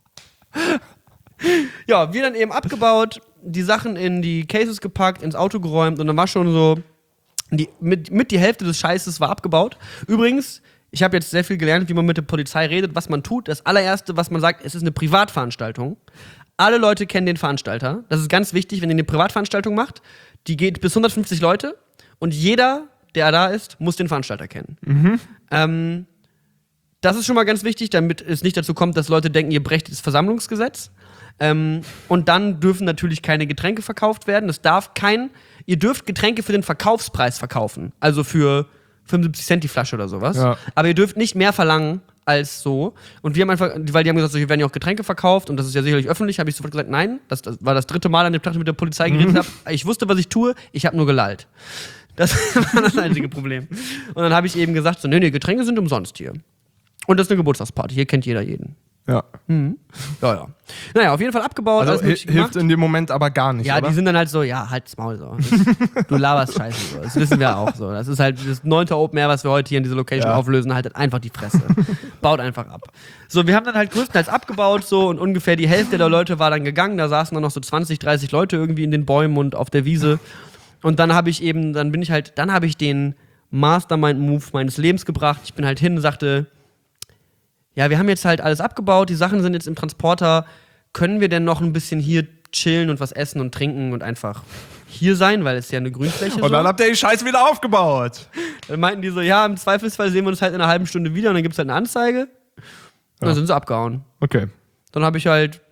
Ja, wir dann eben abgebaut, die Sachen in die Cases gepackt, ins Auto geräumt und dann war schon so, die, mit, mit die Hälfte des Scheißes war abgebaut. Übrigens, ich habe jetzt sehr viel gelernt, wie man mit der Polizei redet, was man tut. Das allererste, was man sagt, es ist eine Privatveranstaltung. Alle Leute kennen den Veranstalter. Das ist ganz wichtig, wenn ihr eine Privatveranstaltung macht. Die geht bis hundertfünfzig Leute und jeder, der da ist, muss den Veranstalter kennen. Mhm. Ähm, das ist schon mal ganz wichtig, damit es nicht dazu kommt, dass Leute denken, ihr brecht das Versammlungsgesetz. Ähm, und dann dürfen natürlich keine Getränke verkauft werden. Es darf kein, ihr dürft Getränke für den Verkaufspreis verkaufen. Also für fünfundsiebzig Cent die Flasche oder sowas. Ja. Aber ihr dürft nicht mehr verlangen als so. Und wir haben einfach, weil die haben gesagt, so, hier werden ja auch Getränke verkauft und das ist ja sicherlich öffentlich, habe ich sofort gesagt, nein. Das, das war das dritte Mal an dem Tag, dass ich mit der Polizei geredet mhm. habe. Ich wusste, was ich tue, ich habe nur gelallt. Das war das einzige Problem. Und dann habe ich eben gesagt, so, nee, nee, Getränke sind umsonst hier. Und das ist eine Geburtstagsparty, hier kennt jeder jeden. Ja. Mhm. Ja, ja. Naja, auf jeden Fall abgebaut. Also alles hi- hilft in dem Moment aber gar nicht, Ja, oder? die sind dann halt so, ja, halt's Maul so. Das, du laberst Scheiße so. Das wissen wir auch so. Das ist halt das neunte Open Air, was wir heute hier in dieser Location ja. auflösen, haltet einfach die Fresse. Baut einfach ab. So, wir haben dann halt größtenteils abgebaut so und ungefähr die Hälfte der Leute war dann gegangen. Da saßen dann noch so zwanzig, dreißig Leute irgendwie in den Bäumen und auf der Wiese. Und dann habe ich eben, dann bin ich halt, dann habe ich den Mastermind-Move meines Lebens gebracht. Ich bin halt hin und sagte, ja, wir haben jetzt halt alles abgebaut, die Sachen sind jetzt im Transporter. Können wir denn noch ein bisschen hier chillen und was essen und trinken und einfach hier sein, weil es ist ja eine Grünfläche ist. Und dann so. Habt ihr die Scheiße wieder aufgebaut. Dann meinten die so, ja, im Zweifelsfall sehen wir uns halt in einer halben Stunde wieder und dann gibt's halt eine Anzeige. Und ja. dann sind sie abgehauen. Okay. Dann habe ich halt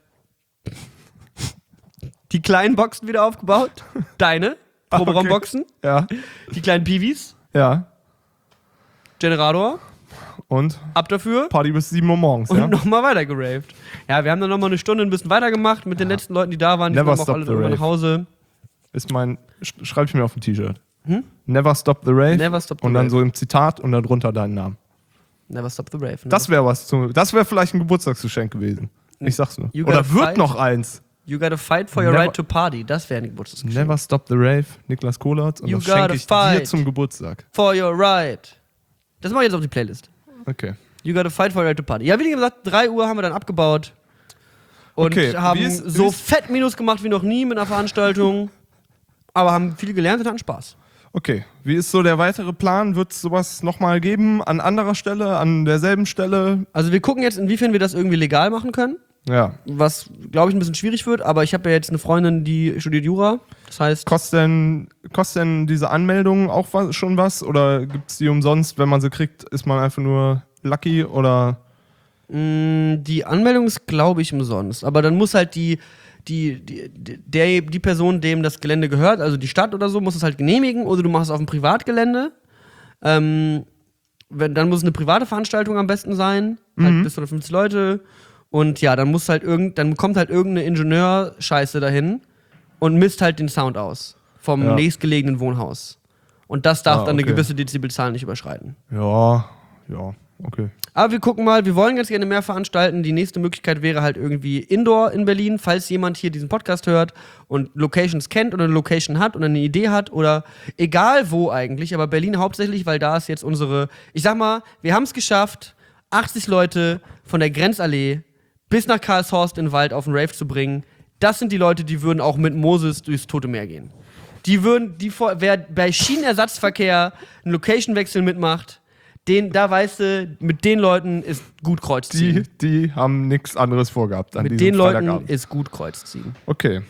die kleinen Boxen wieder aufgebaut. Deine Proberaumboxen. Okay. Ja. Die kleinen Piwis. Ja. Generator. Und? Ab dafür. Party bis sieben Uhr morgens, und ja? Und nochmal weiter geraved. Ja, wir haben dann nochmal eine Stunde ein bisschen weitergemacht mit ja. den letzten Leuten, die da waren. Die Never kamen auch alle stop the rave. nach Hause. Ist mein, sch- schreib ich mir auf ein T-Shirt. Hm? Never stop the rave. Never stop the und dann rave. so im Zitat und dann drunter deinen Namen. Never stop the rave. Ne? Das wäre was zu, das wäre vielleicht ein Geburtstagsgeschenk gewesen. Ich sag's nur. You Oder wird fight. noch eins. You gotta fight for your Never, right to party. Das wäre ein Geburtstagsgeschenk. Never stop the rave, Niklas Kohlert. Und You das schenke ich fight dir zum Geburtstag. For your right. Das mache ich jetzt auf die Playlist. Okay. You gotta fight for your right to party. Ja, wie gesagt, drei Uhr haben wir dann abgebaut. Und okay. haben ist, so fett Minus gemacht wie noch nie mit einer Veranstaltung. Aber haben viel gelernt und hatten Spaß. Okay. Wie ist so der weitere Plan? Wird es sowas nochmal geben? An anderer Stelle? An derselben Stelle? Also wir gucken jetzt, inwiefern wir das irgendwie legal machen können. Ja. Was, glaube ich, ein bisschen schwierig wird. Aber ich habe ja jetzt eine Freundin, die studiert Jura. Das heißt... Kostet denn, kostet denn diese Anmeldung auch was, schon was? Oder gibt es die umsonst? Wenn man sie kriegt, ist man einfach nur lucky? Oder... Die Anmeldung ist, glaube ich, umsonst. Aber dann muss halt die... Die, die, der, die Person, dem das Gelände gehört, also die Stadt oder so, muss es halt genehmigen oder du machst es auf dem Privatgelände. Ähm, wenn, dann muss es eine private Veranstaltung am besten sein, mhm. halt bis zu hundertfünfzig Leute. Und ja, dann muss halt irgend, dann kommt halt irgendeine Ingenieur-Scheiße dahin und misst halt den Sound aus vom ja. nächstgelegenen Wohnhaus. Und das darf ah, dann okay. eine gewisse Dezibelzahl nicht überschreiten. Ja, ja, okay. Aber wir gucken mal, wir wollen jetzt gerne mehr veranstalten. Die nächste Möglichkeit wäre halt irgendwie Indoor in Berlin, falls jemand hier diesen Podcast hört und Locations kennt oder eine Location hat oder eine Idee hat oder egal wo eigentlich, aber Berlin hauptsächlich, weil da ist jetzt unsere, ich sag mal, wir haben es geschafft, achtzig Leute von der Grenzallee bis nach Karlshorst in den Wald auf den Rave zu bringen. Das sind die Leute, die würden auch mit Moses durchs Tote Meer gehen. Die würden, die vor, wer bei Schienenersatzverkehr einen Location-Wechsel mitmacht, Den, da weißt du, mit den Leuten ist gut Kreuz ziehen. Die, die haben nichts anderes vorgehabt an mit diesem den Leuten Freitagabend. ist gut Kreuz ziehen. Okay.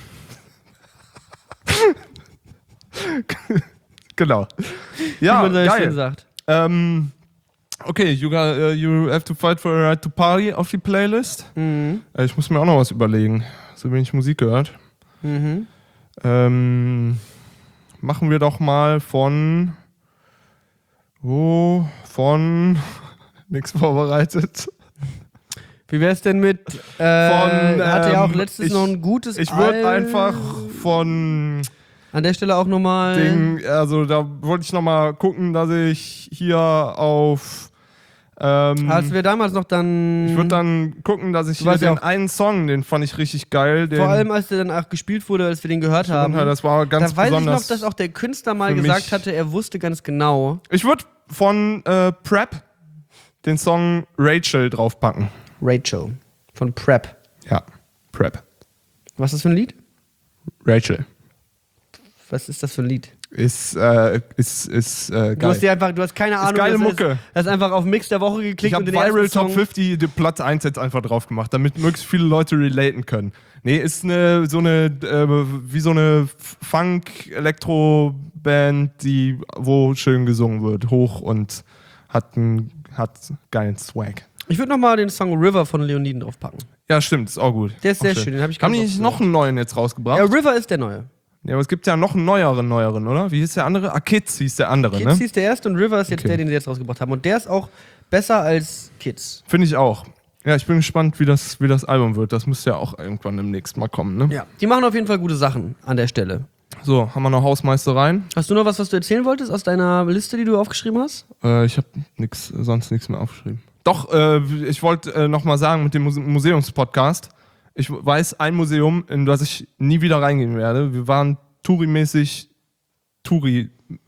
Genau. Ja, wie man so geil. schön sagt. Ähm, okay, you, got, uh, you have to fight for a right to party auf die Playlist. Mhm. Äh, ich muss mir auch noch was überlegen. So wenig Musik gehört. Mhm. Ähm, machen wir doch mal von... Oh, von... Nichts vorbereitet. Wie wär's denn mit, äh, Von, hatte ja auch ähm, letztens ich- noch ein gutes Ich würde Al- einfach von An der Stelle auch nochmal. Ding, also da wollte ich nochmal gucken, dass ich hier auf ähm, Als wir damals noch dann. ich würde dann gucken, dass ich Du hier weißt ja den auch- einen Song, den fand ich richtig geil. Den, vor allem, als der dann auch gespielt wurde, als wir den gehört haben. das war ganz Da weiß ich besonders. noch, dass auch der Künstler mal für gesagt mich- hatte, er wusste ganz genau. Ich würde von äh, Prep den Song Rachel draufpacken. Rachel von Prep. Ja, Prep. Was ist das für ein Lied? Rachel. Was ist das für ein Lied? Ist, äh, ist, ist äh, Du geil. hast dir einfach, du hast keine Ahnung. geile das Mucke. Ist, hast einfach auf Mix der Woche geklickt Ich habe und den Viral ersten Top Song. fünfzig die Platz eins jetzt einfach drauf gemacht, damit möglichst viele Leute relaten können. Nee, ist eine so eine äh, wie so eine Funk-Elektro-Band, die wo schön gesungen wird, hoch und hat einen hat geilen Swag. Ich würde nochmal den Song River von Leoniden draufpacken. Ja, stimmt, ist auch gut. Der ist auch sehr schön, den habe ich Haben ganz die oft nicht noch einen neuen jetzt rausgebracht? Ja, Ja, River ist der neue. aber es gibt ja noch einen neueren, neueren, oder? Wie hieß der andere? Ah, Kids hieß der andere, Kids ne? hieß der erste und River ist jetzt Okay. der, den sie jetzt rausgebracht haben. Und der ist auch besser als Kids. Finde ich auch. Ja, ich bin gespannt, wie das, wie das Album wird. Das müsste ja auch irgendwann demnächst mal kommen, ne? Ja. Die machen auf jeden Fall gute Sachen an der Stelle. So, haben wir noch Hausmeistereien? Hast du noch was, was du erzählen wolltest aus deiner Liste, die du aufgeschrieben hast? Äh, ich habe nix, sonst nichts mehr aufgeschrieben. Doch, äh, ich wollte äh, noch mal sagen mit dem Muse Museumspodcast. Ich weiß ein Museum, in das ich nie wieder reingehen werde. Wir waren Touri-mäßig Touri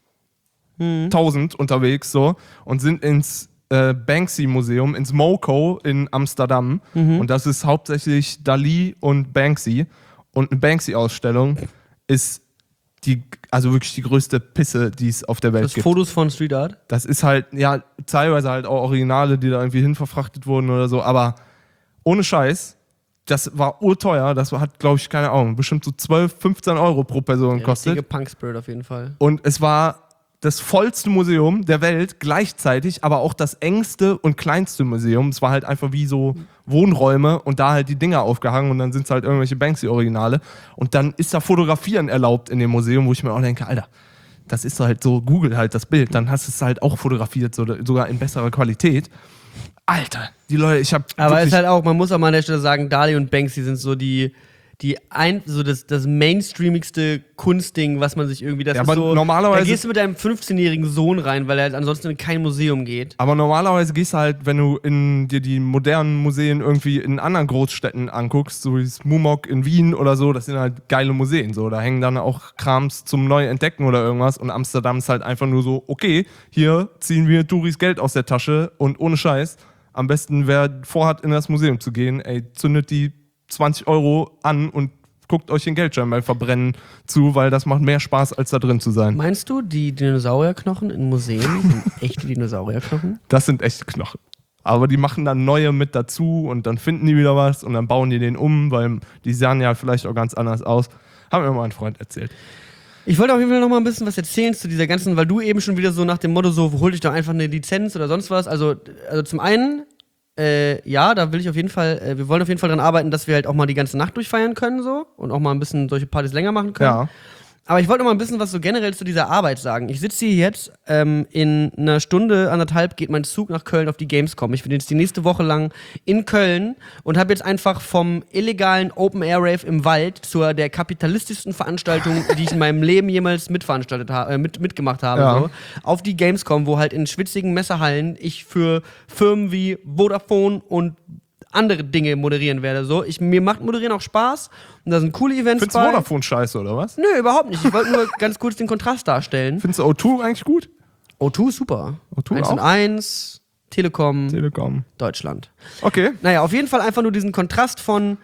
tausend unterwegs so und sind ins äh, Banksy-Museum, ins MoCo in Amsterdam. Und das ist hauptsächlich Dali und Banksy. Und eine Banksy-Ausstellung ist die, also wirklich die größte Pisse, die es auf der Welt Das gibt. Fotos von Street Art? Das ist halt, ja, teilweise halt auch Originale, die da irgendwie hinverfrachtet wurden oder so, aber ohne Scheiß, das war urteuer, das hat, glaube ich, keine Ahnung, bestimmt so zwölf, fünfzehn Euro pro Person Richtige gekostet. Punk-Spirit auf jeden Fall. Und es war das vollste Museum der Welt gleichzeitig, aber auch das engste und kleinste Museum. Es war halt einfach wie so Wohnräume und da halt die Dinger aufgehangen und dann sind es halt irgendwelche Banksy-Originale. Und dann ist da Fotografieren erlaubt in dem Museum, wo ich mir auch denke, Alter, das ist halt so, Google halt das Bild, dann hast du es halt auch fotografiert, so, sogar in besserer Qualität. Alter, die Leute, ich hab Aber es wirklich- ist halt auch, man muss auch mal an der Stelle sagen, Dali und Banksy sind so die, die ein, so das, das mainstreamigste Kunstding, was man sich irgendwie, das Ja, ist aber so, normalerweise- da gehst du mit deinem fünfzehnjährigen Sohn rein, weil er halt ansonsten in kein Museum geht. Aber normalerweise gehst du halt, wenn du in dir die modernen Museen irgendwie in anderen Großstädten anguckst, so wie das Mumok in Wien oder so, das sind halt geile Museen. So. Da hängen dann auch Krams zum Neuentdecken oder irgendwas. Und Amsterdam ist halt einfach nur so, okay, hier ziehen wir Touris Geld aus der Tasche und ohne Scheiß, am besten, wer vorhat, in das Museum zu gehen, ey, zündet die zwanzig Euro an und guckt euch den Geldschein beim Verbrennen zu, weil das macht mehr Spaß, als da drin zu sein. Meinst du, die Dinosaurierknochen in Museen sind echte Dinosaurierknochen? Das sind echte Knochen. Aber die machen dann neue mit dazu und dann finden die wieder was und dann bauen die den um, weil die sahen ja vielleicht auch ganz anders aus. Hat mir mal ein Freund erzählt. Ich wollte auf jeden Fall noch mal ein bisschen was erzählen zu dieser ganzen, weil du eben schon wieder so nach dem Motto so, hol dich doch einfach eine Lizenz oder sonst was. Also, also zum einen, äh, ja, da will ich auf jeden Fall, äh, wir wollen auf jeden Fall dran arbeiten, dass wir halt auch mal die ganze Nacht durchfeiern können so und auch mal ein bisschen solche Partys länger machen können. Ja. Aber ich wollte noch mal ein bisschen was so generell zu dieser Arbeit sagen. Ich sitze hier jetzt, ähm, in einer Stunde, anderthalb geht mein Zug nach Köln auf die Gamescom. Ich bin jetzt die nächste Woche lang in Köln und habe jetzt einfach vom illegalen Open-Air-Rave im Wald zur der kapitalistischsten Veranstaltung, die ich in meinem Leben jemals mitveranstaltet habe, äh, mit, mitgemacht habe, Ja. so, auf die Gamescom, wo halt in schwitzigen Messerhallen ich für Firmen wie Vodafone und andere Dinge moderieren werde. So, ich, mir macht Moderieren auch Spaß und da sind coole Events Findest du bei. Vodafone scheiße, oder was? Nö, überhaupt nicht. Ich wollte nur ganz kurz den Kontrast darstellen. Findest du O zwei eigentlich gut? O zwei ist super. O zwei eins und auch? eins, Telekom, Telekom. Deutschland. Okay. Naja, auf jeden Fall einfach nur diesen Kontrast von.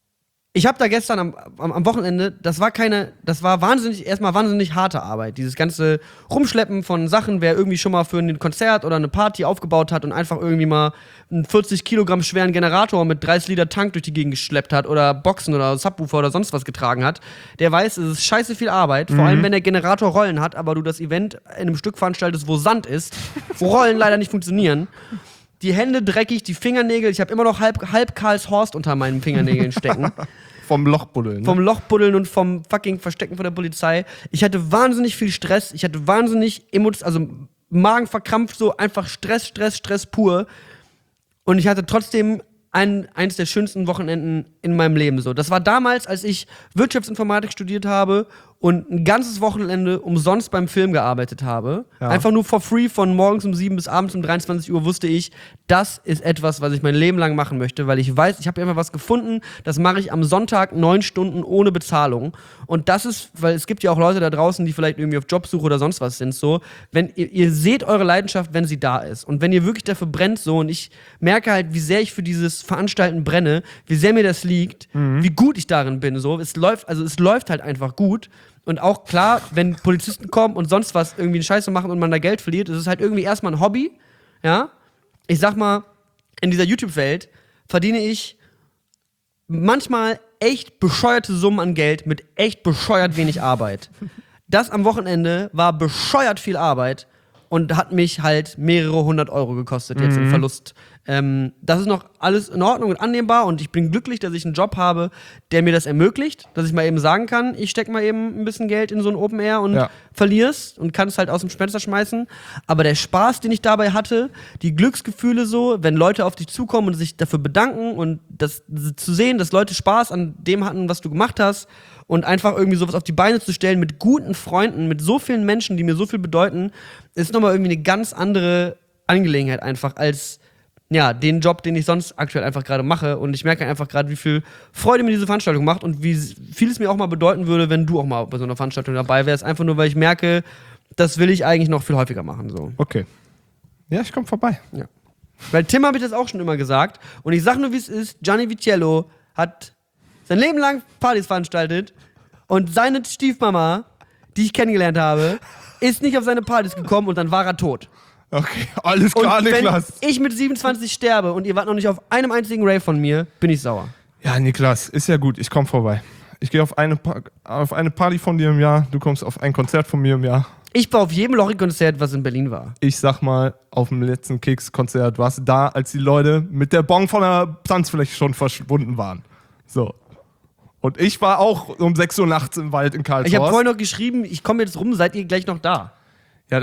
Ich habe da gestern am, am, am Wochenende, das war keine, das war wahnsinnig, erstmal wahnsinnig harte Arbeit. Dieses ganze Rumschleppen von Sachen, wer irgendwie schon mal für ein Konzert oder eine Party aufgebaut hat und einfach irgendwie mal einen vierzig Kilogramm schweren Generator mit dreißig Liter Tank durch die Gegend geschleppt hat oder Boxen oder Subwoofer oder sonst was getragen hat, der weiß, es ist scheiße viel Arbeit. Vor allem, wenn der Generator Rollen hat, aber du das Event in einem Stück veranstaltest, wo Sand ist, wo Rollen leider nicht funktionieren. Die Hände dreckig, die Fingernägel, ich habe immer noch halb, halb Karlshorst unter meinen Fingernägeln stecken. Vom Lochbuddeln. Ne? Vom Lochbuddeln und vom fucking Verstecken von der Polizei. Ich hatte wahnsinnig viel Stress, ich hatte wahnsinnig Emotionen, also Magen verkrampft, so einfach Stress, Stress, Stress pur. Und ich hatte trotzdem ein, eins der schönsten Wochenenden in meinem Leben. So. Das war damals, als ich Wirtschaftsinformatik studiert habe und ein ganzes Wochenende umsonst beim Film gearbeitet habe. Ja. Einfach nur for free von morgens um sieben bis abends um dreiundzwanzig Uhr wusste ich, das ist etwas, was ich mein Leben lang machen möchte, weil ich weiß, ich habe immer was gefunden, das mache ich am Sonntag neun Stunden ohne Bezahlung. Und das ist, weil es gibt ja auch Leute da draußen, die vielleicht irgendwie auf Jobsuche oder sonst was sind, so, wenn ihr, ihr seht eure Leidenschaft, wenn sie da ist. Und wenn ihr wirklich dafür brennt, so, und ich merke halt, wie sehr ich für dieses Veranstalten brenne, wie sehr mir das liegt, mhm. wie gut ich darin bin, so. Es läuft, also es läuft halt einfach gut. Und auch klar, wenn Polizisten kommen und sonst was irgendwie eine Scheiße machen und man da Geld verliert, ist es halt irgendwie erstmal ein Hobby, ja. Ich sag mal, in dieser YouTube-Welt verdiene ich manchmal echt bescheuerte Summen an Geld mit echt bescheuert wenig Arbeit. Das am Wochenende war bescheuert viel Arbeit und hat mich halt mehrere hundert Euro gekostet, jetzt mhm. im Verlust. Ähm, das ist noch alles in Ordnung und annehmbar und ich bin glücklich, dass ich einen Job habe, der mir das ermöglicht, dass ich mal eben sagen kann, ich stecke mal eben ein bisschen Geld in so ein Open Air und ja. verlier's und kann es halt aus dem Fenster schmeißen. Aber der Spaß, den ich dabei hatte, die Glücksgefühle so, wenn Leute auf dich zukommen und sich dafür bedanken und das zu sehen, dass Leute Spaß an dem hatten, was du gemacht hast und einfach irgendwie sowas auf die Beine zu stellen mit guten Freunden, mit so vielen Menschen, die mir so viel bedeuten, ist nochmal irgendwie eine ganz andere Angelegenheit einfach als ja, den Job, den ich sonst aktuell einfach gerade mache. Und ich merke einfach gerade, wie viel Freude mir diese Veranstaltung macht und wie viel es mir auch mal bedeuten würde, wenn du auch mal bei so einer Veranstaltung dabei wärst. Einfach nur, weil ich merke, das will ich eigentlich noch viel häufiger machen. So. Okay. Ja, ich komme vorbei. Ja. Weil Tim habe ich das auch schon immer gesagt. Und ich sag nur, wie es ist, Gianni Vitiello hat sein Leben lang Partys veranstaltet und seine Stiefmama, die ich kennengelernt habe, ist nicht auf seine Partys gekommen und dann war er tot. Okay, alles klar, und Niklas. Wenn ich mit siebenundzwanzig sterbe und ihr wart noch nicht auf einem einzigen Rave von mir, bin ich sauer. Ja, Niklas, ist ja gut, ich komme vorbei. Ich gehe auf eine, pa- auf eine Party von dir im Jahr, du kommst auf ein Konzert von mir im Jahr. Ich war auf jedem Lorry-Konzert, was in Berlin war. Ich sag mal, auf dem letzten Kicks-Konzert warst du da, als die Leute mit der Bon von der Tanzfläche schon verschwunden waren. So. Und ich war auch um sechs Uhr nachts im Wald in Karlshorst. Ich habe vorhin noch geschrieben, ich komme jetzt rum, seid ihr gleich noch da? Ja,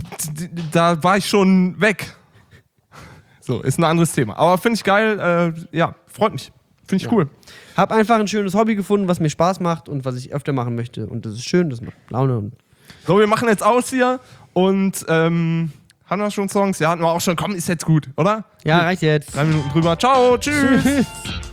da war ich schon weg. So, ist ein anderes Thema. Aber finde ich geil, äh, ja, freut mich. Finde ich ja. cool. Hab einfach ein schönes Hobby gefunden, was mir Spaß macht und was ich öfter machen möchte. Und das ist schön, das macht Laune. Und so, wir machen jetzt aus hier und ähm, haben wir schon Songs? Ja, hatten wir auch schon. Komm, ist jetzt gut, oder? Ja, reicht jetzt. Drei Minuten drüber. Ciao, tschüss. Tschüss.